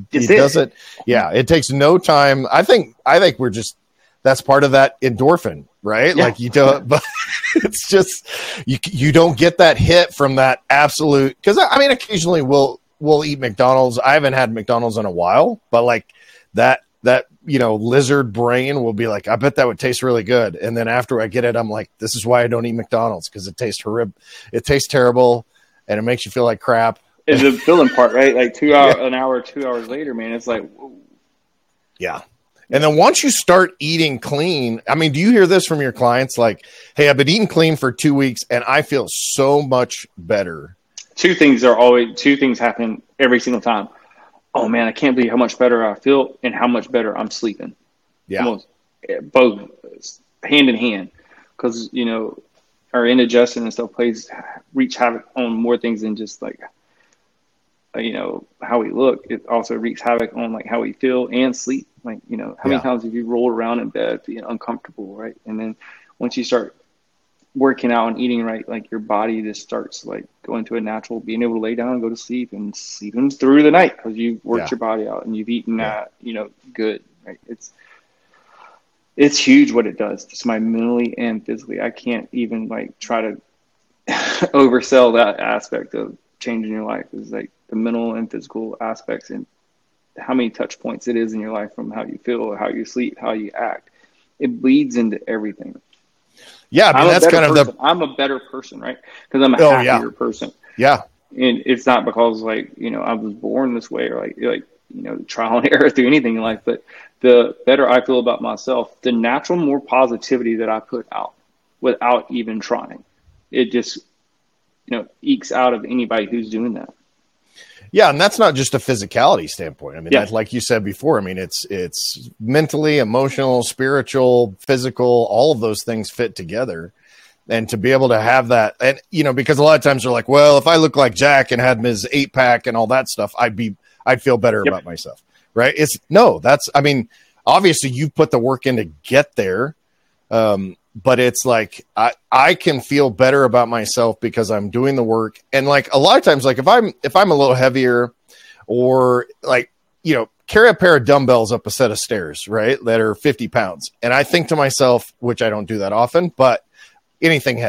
It takes no time. I think that's part of that endorphin, right? Yeah. Like you don't, but it's just, you don't get that hit from that absolute, cause occasionally we'll eat McDonald's. I haven't had McDonald's in a while, but like that, lizard brain will be like, I bet that would taste really good. And then after I get it, I'm like, this is why I don't eat McDonald's. Cause it tastes horrible. It tastes terrible. And it makes you feel like crap. It's the filling part, right? Like 2 hours later, man, it's like, whoa. Yeah. And then once you start eating clean, do you hear this from your clients? Like, hey, I've been eating clean for 2 weeks and I feel so much better. Two things happen every single time. Oh man, I can't believe how much better I feel and how much better I'm sleeping. Yeah. Almost, both hand in hand. Cause our indigestion and stuff wreaks havoc on more things than just like, how we look. It also wreaks havoc on like how we feel and sleep. Like, how many times have you rolled around in bed feeling uncomfortable, right? And then once you start working out and eating right, like your body just starts like going to a natural, being able to lay down and go to sleep and sleeping through the night because you've worked your body out and you've eaten that, good, right? It's huge what it does to my mentally and physically. I can't even like try to oversell that aspect of changing your life. Is like the mental and physical aspects and how many touch points it is in your life from how you feel, how you sleep, how you act. It bleeds into everything. Yeah, that's kind of I'm a better person, right? Because I'm a happier person. Yeah, and it's not because like I was born this way or like trial and error through anything in life, but the better I feel about myself, the natural more positivity that I put out without even trying, it just ekes out of anybody who's doing that. Yeah, and that's not just a physicality standpoint. That's, like you said before, it's mentally, emotional, spiritual, physical, all of those things fit together. And to be able to have that, and because a lot of times they're like, well, if I look like Jack and had his 8-pack and all that stuff, I'd feel better about myself, right? Obviously you put the work in to get there. But it's like, I can feel better about myself because I'm doing the work. And like a lot of times, like if I'm a little heavier or like, carry a pair of dumbbells up a set of stairs, right, that are 50 pounds. And I think to myself, which I don't do that often, but anything heavy,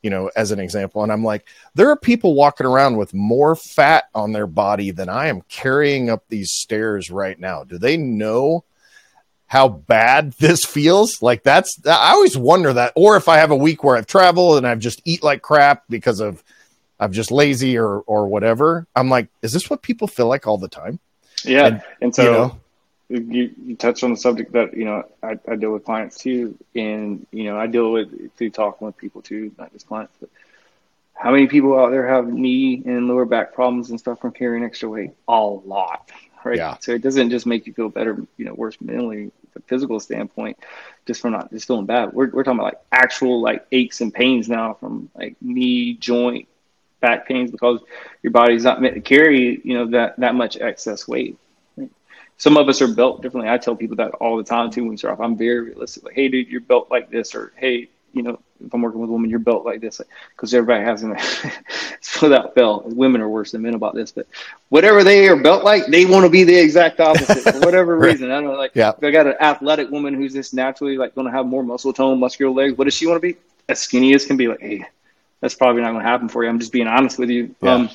as an example. And I'm like, there are people walking around with more fat on their body than I am carrying up these stairs right now. Do they know how bad this feels? Like I always wonder that. Or if I have a week where I've traveled and I've just eat like crap because I'm just lazy or whatever. I'm like, is this what people feel like all the time? Yeah. And so you touched on the subject that, I deal with clients too. And, I deal with through talking with people too, not just clients, but how many people out there have knee and lower back problems and stuff from carrying extra weight? A lot, right? Yeah. So it doesn't just make you feel better, worse mentally, the physical standpoint, just from not just feeling bad. We're talking about like actual like aches and pains now from like knee, joint, back pains, because your body's not meant to carry, that much excess weight. Right? Some of us are built differently. I tell people that all the time too when we start off. I'm very realistic. Like, hey, dude, you're built like this, or hey, if I'm working with a woman, you're built like this, because everybody has an without belt. Women are worse than men about this, but whatever they are built like, they want to be the exact opposite for whatever reason. I don't know. Like, if I got an athletic woman who's just naturally like going to have more muscle tone, muscular legs. What does she want to be? As skinny as can be. Like, hey, that's probably not going to happen for you. I'm just being honest with you. Yeah.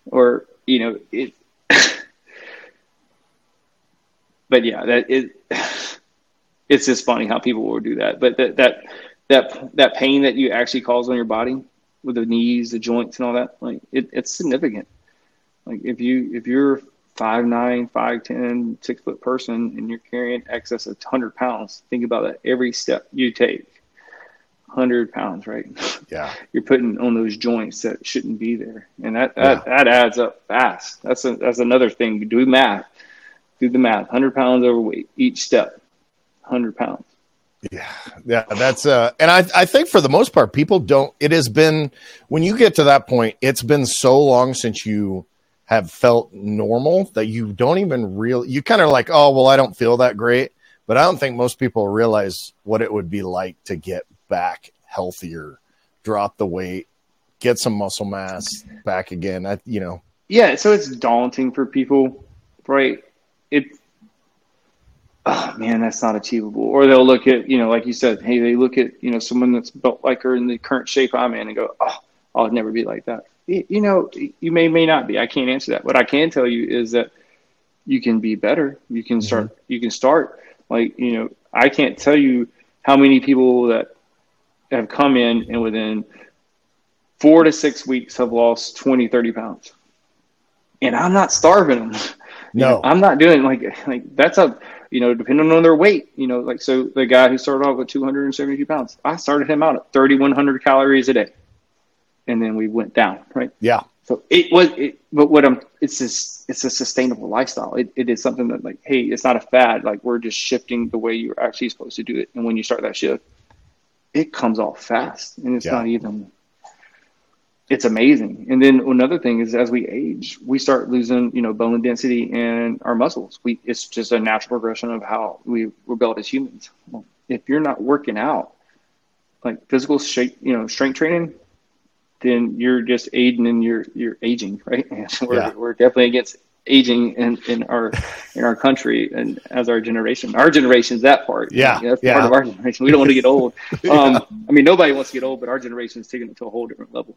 But yeah, it's just funny how people will do that. But that pain that you actually cause on your body with the knees, the joints and all that, like it's significant. Like if you're 5'9", 5'10", 6 foot person and you're carrying excess of 100 pounds, think about that every step you take. 100 pounds, right? Yeah. You're putting on those joints that shouldn't be there. And that adds up fast. That's another thing. Do the math. 100 pounds overweight, each step, 100 pounds. Yeah. That's, and I think for the most part, people don't, it has been, when you get to that point, it's been so long since you have felt normal that you don't even you kind of like, oh, well, I don't feel that great. But I don't think most people realize what it would be like to get back healthier, drop the weight, get some muscle mass back again. Yeah. So it's daunting for people, right? Oh man, that's not achievable. Or they'll look at, like you said, hey, they look at, someone that's built like her in the current shape I'm in and go, oh, I'll never be like that. You may not be. I can't answer that. What I can tell you is that you can be better. You can start, like, I can't tell you how many people that have come in and within 4 to 6 weeks have lost 20, 30 pounds. And I'm not starving them. No, I'm not doing like that's depending on their weight, so the guy who started off with 272 pounds, I started him out at 3,100 calories a day. And then we went down. Right. Yeah. So it's a sustainable lifestyle. It is something that like, hey, it's not a fad. Like we're just shifting the way you're actually supposed to do it. And when you start that shift, it comes off fast and it's not even, it's amazing. And then another thing is as we age, we start losing, bone density and our muscles. It's just a natural progression of how we're built as humans. Well, if you're not working out, like physical strength training, then you're just aiding in your aging, right? And we're definitely against aging in our country and as our generation. Our generation's that part. Yeah. That's part of our generation. We don't want to get old. Nobody wants to get old, but our generation's taking it to a whole different level.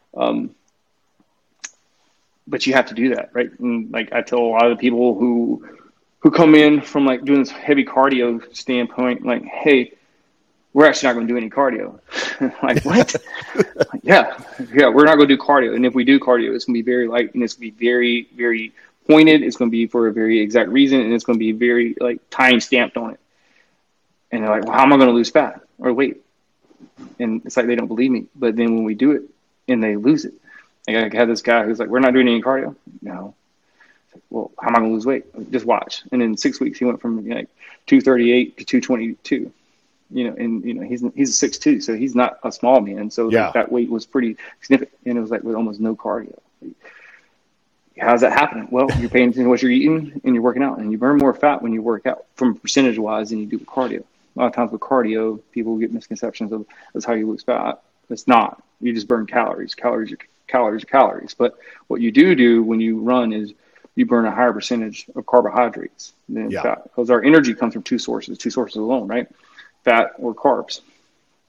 But you have to do that, right? And like I tell a lot of the people who come in from like doing this heavy cardio standpoint, like, hey, we're actually not going to do any cardio. Like, what? Like, yeah, we're not going to do cardio. And if we do cardio, it's going to be very light and it's going to be very, very pointed. It's going to be for a very exact reason. And it's going to be very like time stamped on it. And they're like, well, how am I going to lose fat or weight? And it's like, they don't believe me. But then when we do it and they lose it, like I had this guy who's like, we're not doing any cardio. No. Like, well, how am I going to lose weight? Just watch. And in 6 weeks, he went from like 238 to 222. He's a 6'2", so he's not a small man. So that weight was pretty significant, and it was like with almost no cardio. How's that happening? Well, you're paying attention to what you're eating, and you're working out, and you burn more fat when you work out from percentage wise than you do with cardio. A lot of times with cardio, people get misconceptions of that's how you lose fat. It's not. You just burn calories. Calories are calories. But what you do when you run is you burn a higher percentage of carbohydrates than fat, because our energy comes from two sources alone, right? Fat or carbs.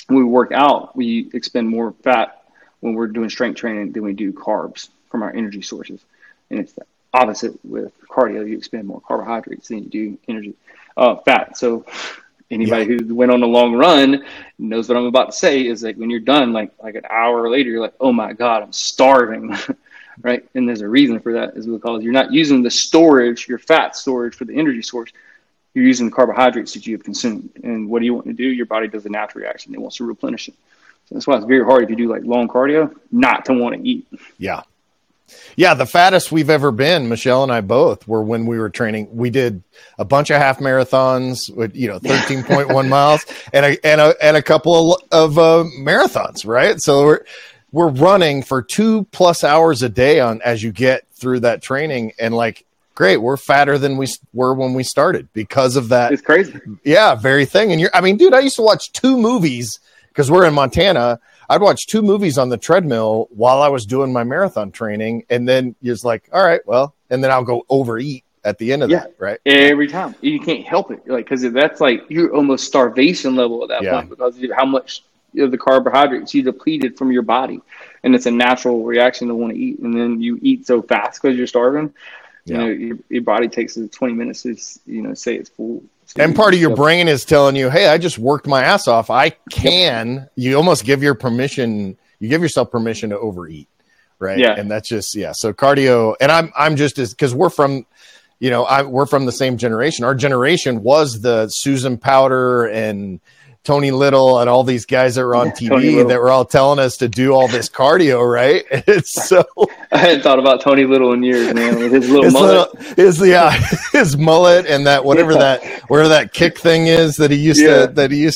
when we work out, we expend more fat when we're doing strength training than we do carbs from our energy sources. And it's the opposite with cardio. You expend more carbohydrates than you do energy, fat. So anybody who went on a long run knows what I'm about to say is like when you're done, like an hour later, you're like, oh my God, I'm starving. Right. And there's a reason for that is because you're not using the storage, your fat storage for the energy source. You're using the carbohydrates that you have consumed. And what do you want to do? Your body does a natural reaction. It wants to replenish it. So that's why it's very hard if you do like long cardio not to want to eat. Yeah. Yeah. The fattest we've ever been, Michelle and I both, were when we were training. We did a bunch of half marathons with, 13.1 miles and a couple of marathons. Right. So we're running for 2+ hours a day as you get through that training. And like, great, we're fatter than we were when we started because of that. It's crazy. Yeah, very thing. And dude, I used to watch 2 movies because we're in Montana. I'd watch 2 movies on the treadmill while I was doing my marathon training. And then you're just like, all right, well, and then I'll go overeat at the end of that, right? Every time. You can't help it. Like, because that's like, you're almost starvation level at that point because of how much of the carbohydrates you depleted from your body. And it's a natural reaction to want to eat. And then you eat so fast because you're starving. Your body takes 20 minutes to, say it's full. And part of your brain is telling you, hey, I just worked my ass off. You almost give yourself permission to overeat. Right. Yeah. And that's just, So cardio, and I'm just because we're from, we're from the same generation. Our generation was the Susan Powter and Tony Little and all these guys that were on TV that were all telling us to do all this cardio, right? It's so I hadn't thought about Tony Little in years, man. With his little mullet, his mullet and that whatever that kick thing is that he used to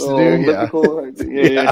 do. Yeah.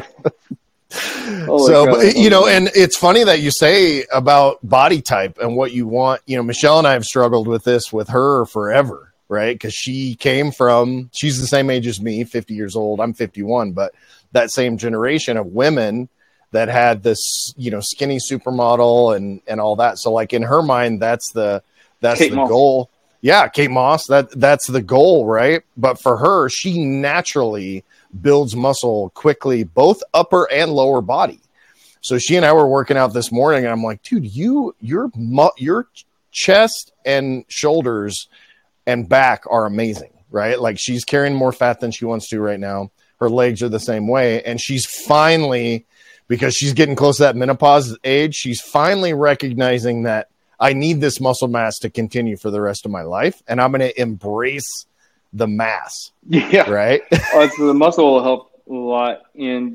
So, and it's funny that you say about body type and what you want. Michelle and I have struggled with this with her forever. Right. Because she's the same age as me, 50 years old. I'm 51, but that same generation of women that had this, skinny supermodel and all that. So like in her mind, that's the goal. Yeah. Kate Moss, that's the goal. Right. But for her, she naturally builds muscle quickly, both upper and lower body. So she and I were working out this morning and I'm like, dude, your chest and shoulders and back are amazing, right? Like she's carrying more fat than she wants to right now. Her legs are the same way. And she's finally, because she's getting close to that menopause age, she's finally recognizing that I need this muscle mass to continue for the rest of my life. And I'm going to embrace the mass. Yeah. Right. So the muscle will help a lot. And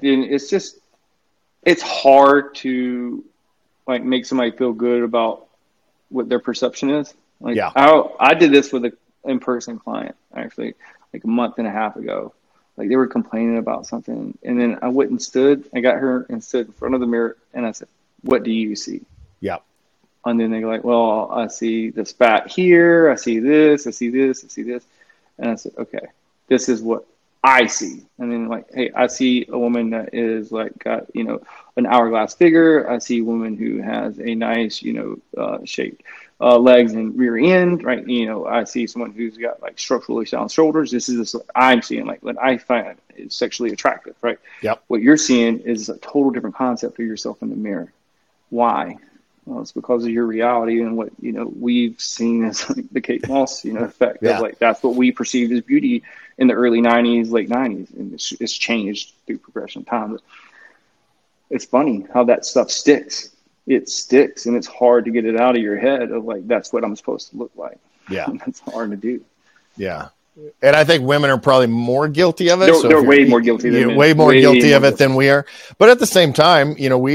it's hard to like make somebody feel good about what their perception is. Like I did this with an in-person client actually like a month and a half ago. Like they were complaining about something and then I went and stood. I got her and stood in front of the mirror and I said, what do you see? Yeah. And then they're like, well, I see this fat here. I see this. I see this. I see this. And I said, okay, this is what I see. And then like, hey, I see a woman that is like got, an hourglass figure. I see a woman who has a nice, shaped legs and rear end, right? I see someone who's got like structurally sound shoulders. This is what I'm seeing, like what I find is sexually attractive, right? Yep. What you're seeing is a total different concept of yourself in the mirror. Why? Well, it's because of your reality and what, we've seen as like the Kate Moss, effect of like, that's what we perceived as beauty in the early 90s, late 90s. And it's changed through progression of time. But it's funny how that stuff sticks. It sticks and it's hard to get it out of your head of like, that's what I'm supposed to look like. Yeah. That's hard to do. Yeah. And I think women are probably more guilty of it. They're way more guilty than men. Way more guilty of it than we are. But at the same time,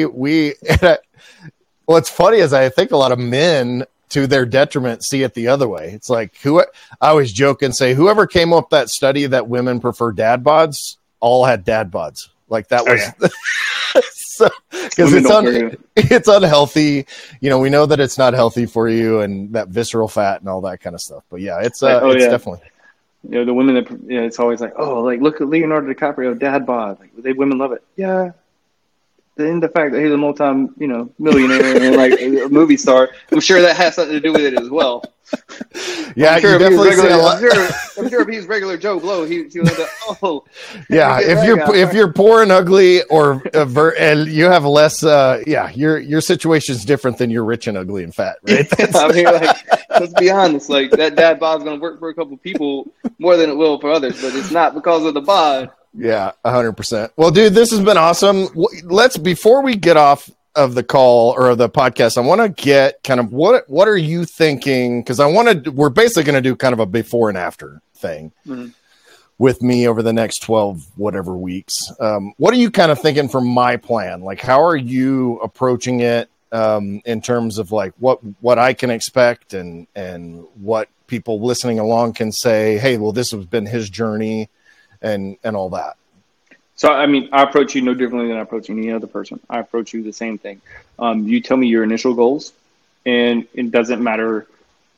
what's funny is I think a lot of men, to their detriment, see it the other way. It's like I always joke and say, whoever came up with that study that women prefer dad bods, all had dad bods. Like that was because it's unhealthy. We know that it's not healthy for you and that visceral fat and all that kind of stuff. But yeah, it's definitely. The women that it's always like, oh, like look at Leonardo DiCaprio, dad bod. Like women love it. Yeah. And the fact that he's a millionaire and like a movie star, I'm sure that has something to do with it as well. Yeah, you definitely see a lot. I'm sure if he's regular Joe Blow, he would have, yeah, if you're poor and ugly and you have less, your situation's different than you're rich and ugly and fat, right? I mean, let's be honest, that dad bod's going to work for a couple of people more than it will for others, but it's not because of the bod. Yeah, 100%. Well, dude, this has been awesome. Before we get off of the call or the podcast, I want to get kind of what are you thinking? Because we're basically going to do kind of a before and after thing with me over the next 12 whatever weeks. What are you kind of thinking for my plan? Like, how are you approaching it in terms of like what I can expect and what people listening along can say, hey, well, this has been his journey and all that. So, I mean, I approach you no differently than I approach any other person. I approach you the same thing. You tell me your initial goals, and it doesn't matter.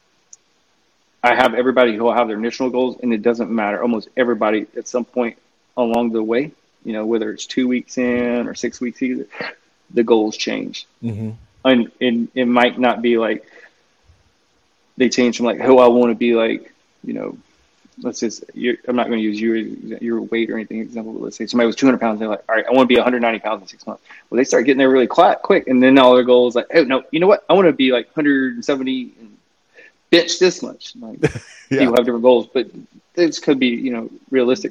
I have everybody who will have their initial goals, and it doesn't matter. Almost everybody at some point along the way, whether it's 2 weeks in or 6 weeks in, the goals change. Mm-hmm. And it might not be like they change from like, who I want to be like, let's just, I'm not going to use your weight or anything example, but let's say somebody was 200 pounds. They're like, all right, I want to be 190 pounds in 6 months. Well, they start getting there really quick. And then all their goals like, oh, no, you know what? I want to be like 170 and bench this much. Like, people have different goals, but this could be, realistic.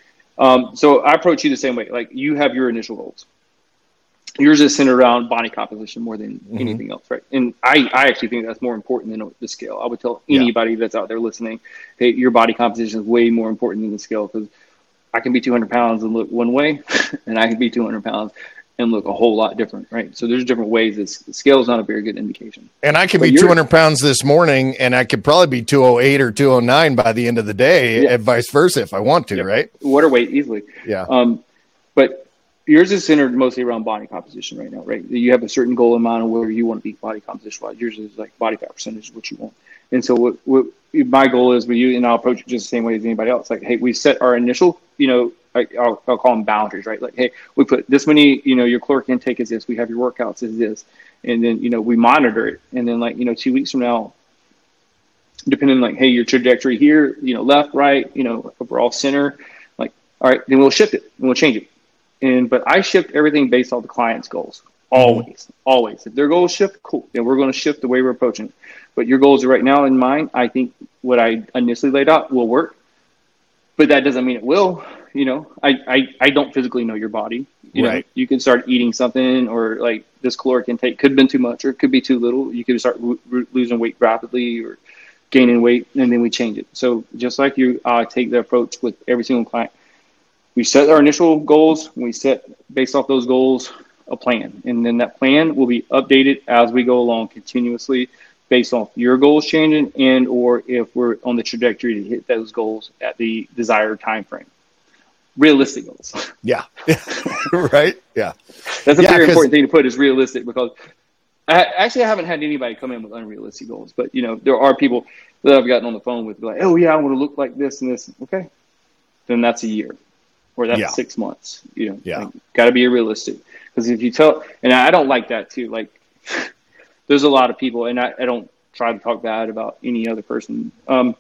So I approach you the same way. Like, you have your initial goals. Yours is centered around body composition more than anything else, right? And I actually think that's more important than the scale. I would tell anybody that's out there listening, hey, your body composition is way more important than the scale, because I can be 200 pounds and look one way, and I can be 200 pounds and look a whole lot different, right? So there's different ways. The scale is not a very good indication. And I could be 200 pounds this morning, and I could probably be 208 or 209 by the end of the day, and vice versa if I want to, right? Water weight easily. Yeah. But yours is centered mostly around body composition right now, right? You have a certain goal in mind of where you want to be body composition-wise. Yours is like body fat percentage is what you want. And so what my goal is with you, and I'll approach it just the same way as anybody else. Like, hey, we set our initial, I'll call them boundaries, right? Like, hey, we put this many, your caloric intake is this. We have your workouts is this. And then, we monitor it. And then 2 weeks from now, depending like, hey, your trajectory here, left, right, overall center, like, all right, then we'll shift it and we'll change it. But I shift everything based on the client's goals. Always. If their goals shift, cool. Then we're going to shift the way we're approaching it. But your goals are right now in mind. I think what I initially laid out will work, but that doesn't mean it will. I don't physically know your body. Right. You can start eating something, or like this caloric intake could have been too much, or it could be too little. You could start losing weight rapidly or gaining weight, and then we change it. So just like you, I take the approach with every single client. We set our initial goals. We set, based off those goals, a plan. And then that plan will be updated as we go along continuously based off your goals changing and or if we're on the trajectory to hit those goals at the desired time frame. Realistic goals. Yeah. Right? Yeah. That's a very important thing to put, is realistic, because I haven't had anybody come in with unrealistic goals. But, there are people that I've gotten on the phone with like, oh, yeah, I want to look like this and this. Okay. Then that's a year. Or that's 6 months, got to be realistic. Because if you tell, and I don't like that too. Like, there's a lot of people, and I don't try to talk bad about any other person. But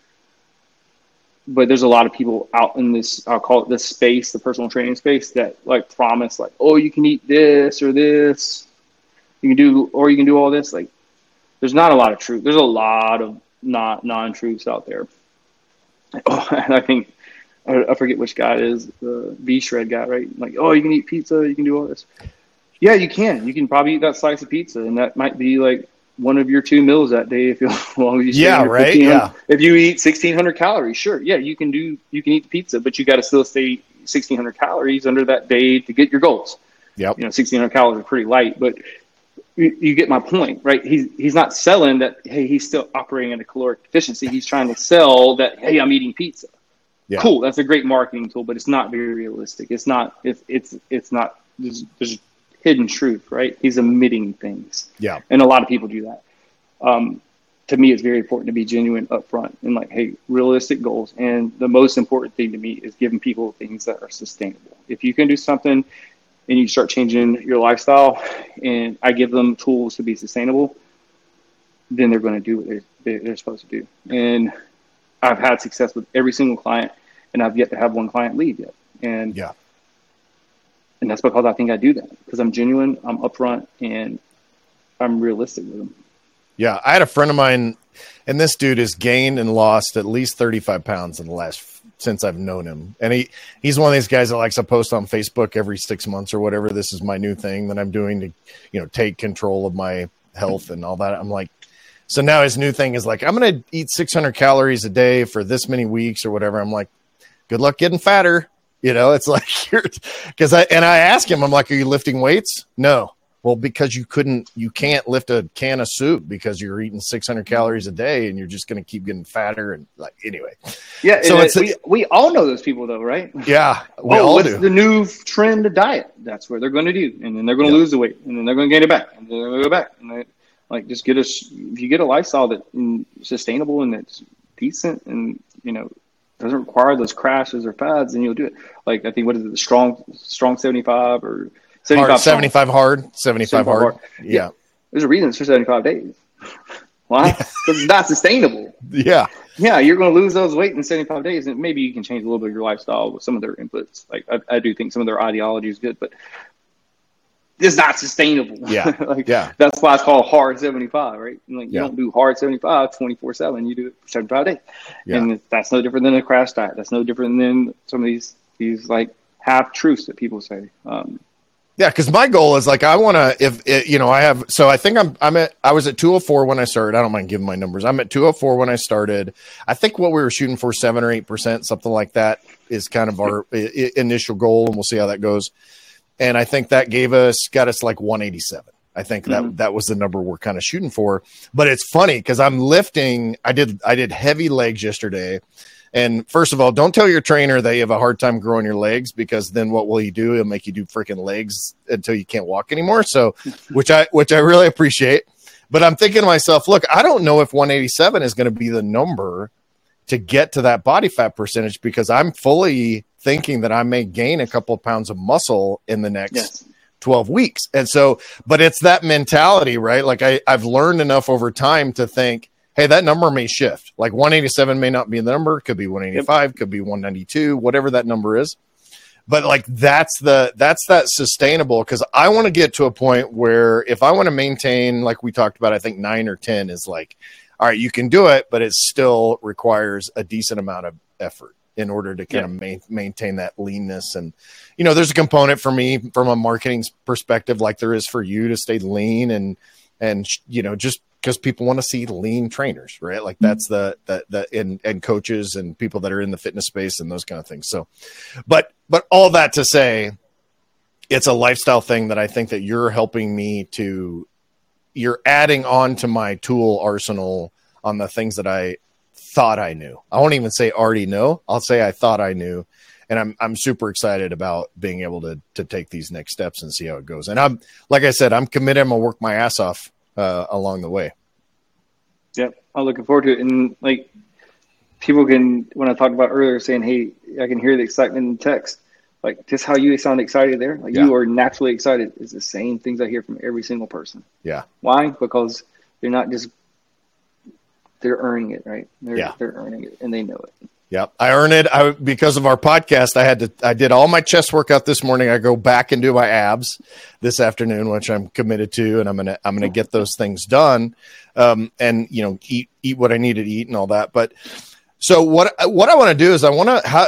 there's a lot of people out in this, I'll call it this space, the personal training space, that like promise like, oh, you can eat this or this, you can do all this. Like, there's not a lot of truth. There's a lot of non-truths out there. Oh, and I think, I forget which guy it is, the V-Shred guy, right? Like, oh, you can eat pizza, you can do all this. Yeah, you can. You can probably eat that slice of pizza, and that might be like one of your 2 meals that day if as long as you right. Yeah. If you eat 1,600 calories, sure. Yeah, you can eat the pizza, but you got to still stay 1,600 calories under that day to get your goals. Yep. 1,600 calories are pretty light, but you get my point, right? He's not selling that, hey, he's still operating at a caloric deficiency. He's trying to sell that, hey, I'm eating pizza. Yeah. Cool. That's a great marketing tool, but it's not very realistic. It's not, it's not, there's hidden truth, right? He's omitting things. Yeah. And a lot of people do that. To me, it's very important to be genuine upfront and like, hey, realistic goals. And the most important thing to me is giving people things that are sustainable. If you can do something and you start changing your lifestyle and I give them tools to be sustainable, then they're going to do it. they're supposed to do. And I've had success with every single client, and I've yet to have one client leave yet. And and that's because I think I do that, because I'm genuine, I'm upfront, and I'm realistic with them. Yeah, I had a friend of mine, and this dude has gained and lost at least 35 pounds in the last since I've known him. And he's one of these guys that likes to post on Facebook every 6 months or whatever. This is my new thing that I'm doing to, you know, take control of my health and all that. I'm like, so now his new thing is like, I'm going to eat 600 calories a day for this many weeks or whatever. I'm like, good luck getting fatter. You know, it's like, because I asked him, I'm like, are you lifting weights? No. Well, because you can't lift a can of soup because you're eating 600 calories a day and you're just going to keep getting fatter. And like, anyway. Yeah. So we all know those people though, right? Yeah. We all what's do. The new trend to diet? That's what they're going to do. And then they're going to lose the weight, and then they're going to gain it back, and then they're going to go back. And they, like, just if you get a lifestyle that's sustainable and that's decent and, you know, doesn't require those crashes or fads, then you'll do it. Like, I think, what is it? The strong 75 or 75 hard, 75 hard. Yeah. There's a reason it's for 75 days. Why? Because it's not sustainable. Yeah. Yeah, you're going to lose those weight in 75 days, and maybe you can change a little bit of your lifestyle with some of their inputs. Like, I do think some of their ideology is good, but it's not sustainable. Yeah. That's why it's called hard 75, right? Like, you don't do hard 75 24/7. You do it for 75 days. Yeah. And that's no different than a crash diet. That's no different than some of these like half truths that people say. Yeah, because my goal is like, I want to, so I think I was at 204 when I started. I don't mind giving my numbers. I'm at 204 when I started. I think what we were shooting for 7 or 8%, something like that, is kind of our initial goal, and we'll see how that goes. And I think that got us like 187. I think that was the number we're kind of shooting for. But it's funny because I'm lifting. I did heavy legs yesterday. And first of all, don't tell your trainer that you have a hard time growing your legs, because then what will he do? He'll make you do freaking legs until you can't walk anymore. So, which I really appreciate. But I'm thinking to myself, look, I don't know if 187 is going to be the number to get to that body fat percentage, because I'm fully thinking that I may gain a couple of pounds of muscle in the next 12 weeks. And so, but it's that mentality, right? Like I've learned enough over time to think, hey, that number may shift. Like 187 may not be the number. Could be 185, could be 192, whatever that number is. But like, that's that sustainable. Cause I want to get to a point where if I want to maintain, like we talked about, I think 9 or 10 is like, all right, you can do it, but it still requires a decent amount of effort in order to kind of maintain that leanness. And, you know, there's a component for me from a marketing perspective, like there is for you, to stay lean and, you know, just because people want to see lean trainers, right? Like that's and coaches and people that are in the fitness space and those kind of things. So, but all that to say, it's a lifestyle thing that I think that you're helping me to, you're adding on to my tool arsenal on the things that I thought I knew. I won't even say already know. I'll say I thought I knew. And I'm super excited about being able to take these next steps and see how it goes. And I'm, like I said, I'm committed. I'm going to work my ass off along the way. Yep. I'm looking forward to it. And like, people can, when I talked about earlier saying, hey, I can hear the excitement in the text, like just how you sound excited there. Like you are naturally excited. It's the same things I hear from every single person. Yeah. Why? Because they're not just, they're earning it, right? They're earning it and they know it. Yeah, I earn it. Because of our podcast, I did all my chest workout this morning. I go back and do my abs this afternoon, which I'm committed to, and I'm gonna get those things done. And you know, eat what I need to eat and all that. But so what I want to do is I want to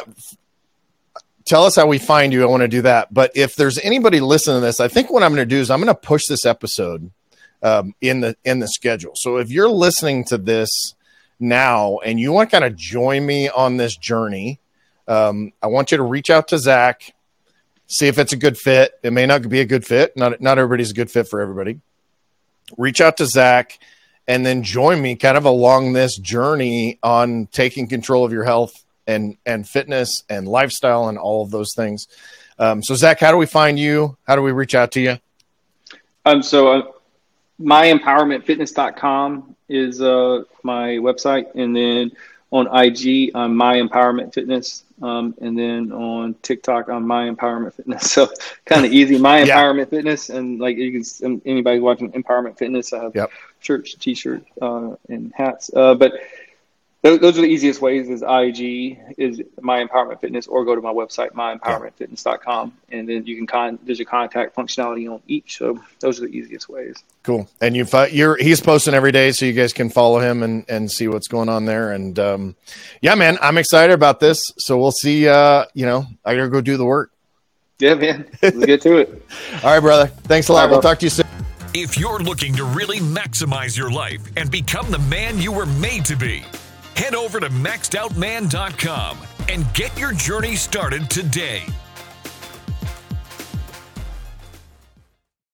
tell us how we find you. I want to do that. But if there's anybody listening to this, I think what I'm going to do is I'm going to push this episode in the schedule. So if you're listening to this now and you want to kind of join me on this journey, I want you to reach out to Zach, see if it's a good fit. It may not be a good fit. Not everybody's a good fit for everybody. Reach out to Zach and then join me kind of along this journey on taking control of your health and fitness and lifestyle and all of those things. So Zach, how do we find you? How do we reach out to you? So myempowermentfitness.com is my website. And then On IG, I'm My Empowerment Fitness. And then on TikTok, I'm My Empowerment Fitness. So kind of easy, My Empowerment Fitness. And like you can, anybody watching Empowerment Fitness, I have shirts, t-shirts, and hats. But those are the easiest ways. Is IG, is My Empowerment Fitness, or go to my website, myempowermentfitness.com, and then you can there's a contact functionality on each. So those are the easiest ways. Cool. And he's posting every day, so you guys can follow him and see what's going on there. And yeah, man, I'm excited about this. So we'll see. I gotta go do the work. Yeah, man. Let's get to it. All right, brother. Thanks a lot. We'll talk to you soon. If you're looking to really maximize your life and become the man you were made to be, head over to maxedoutman.com and get your journey started today.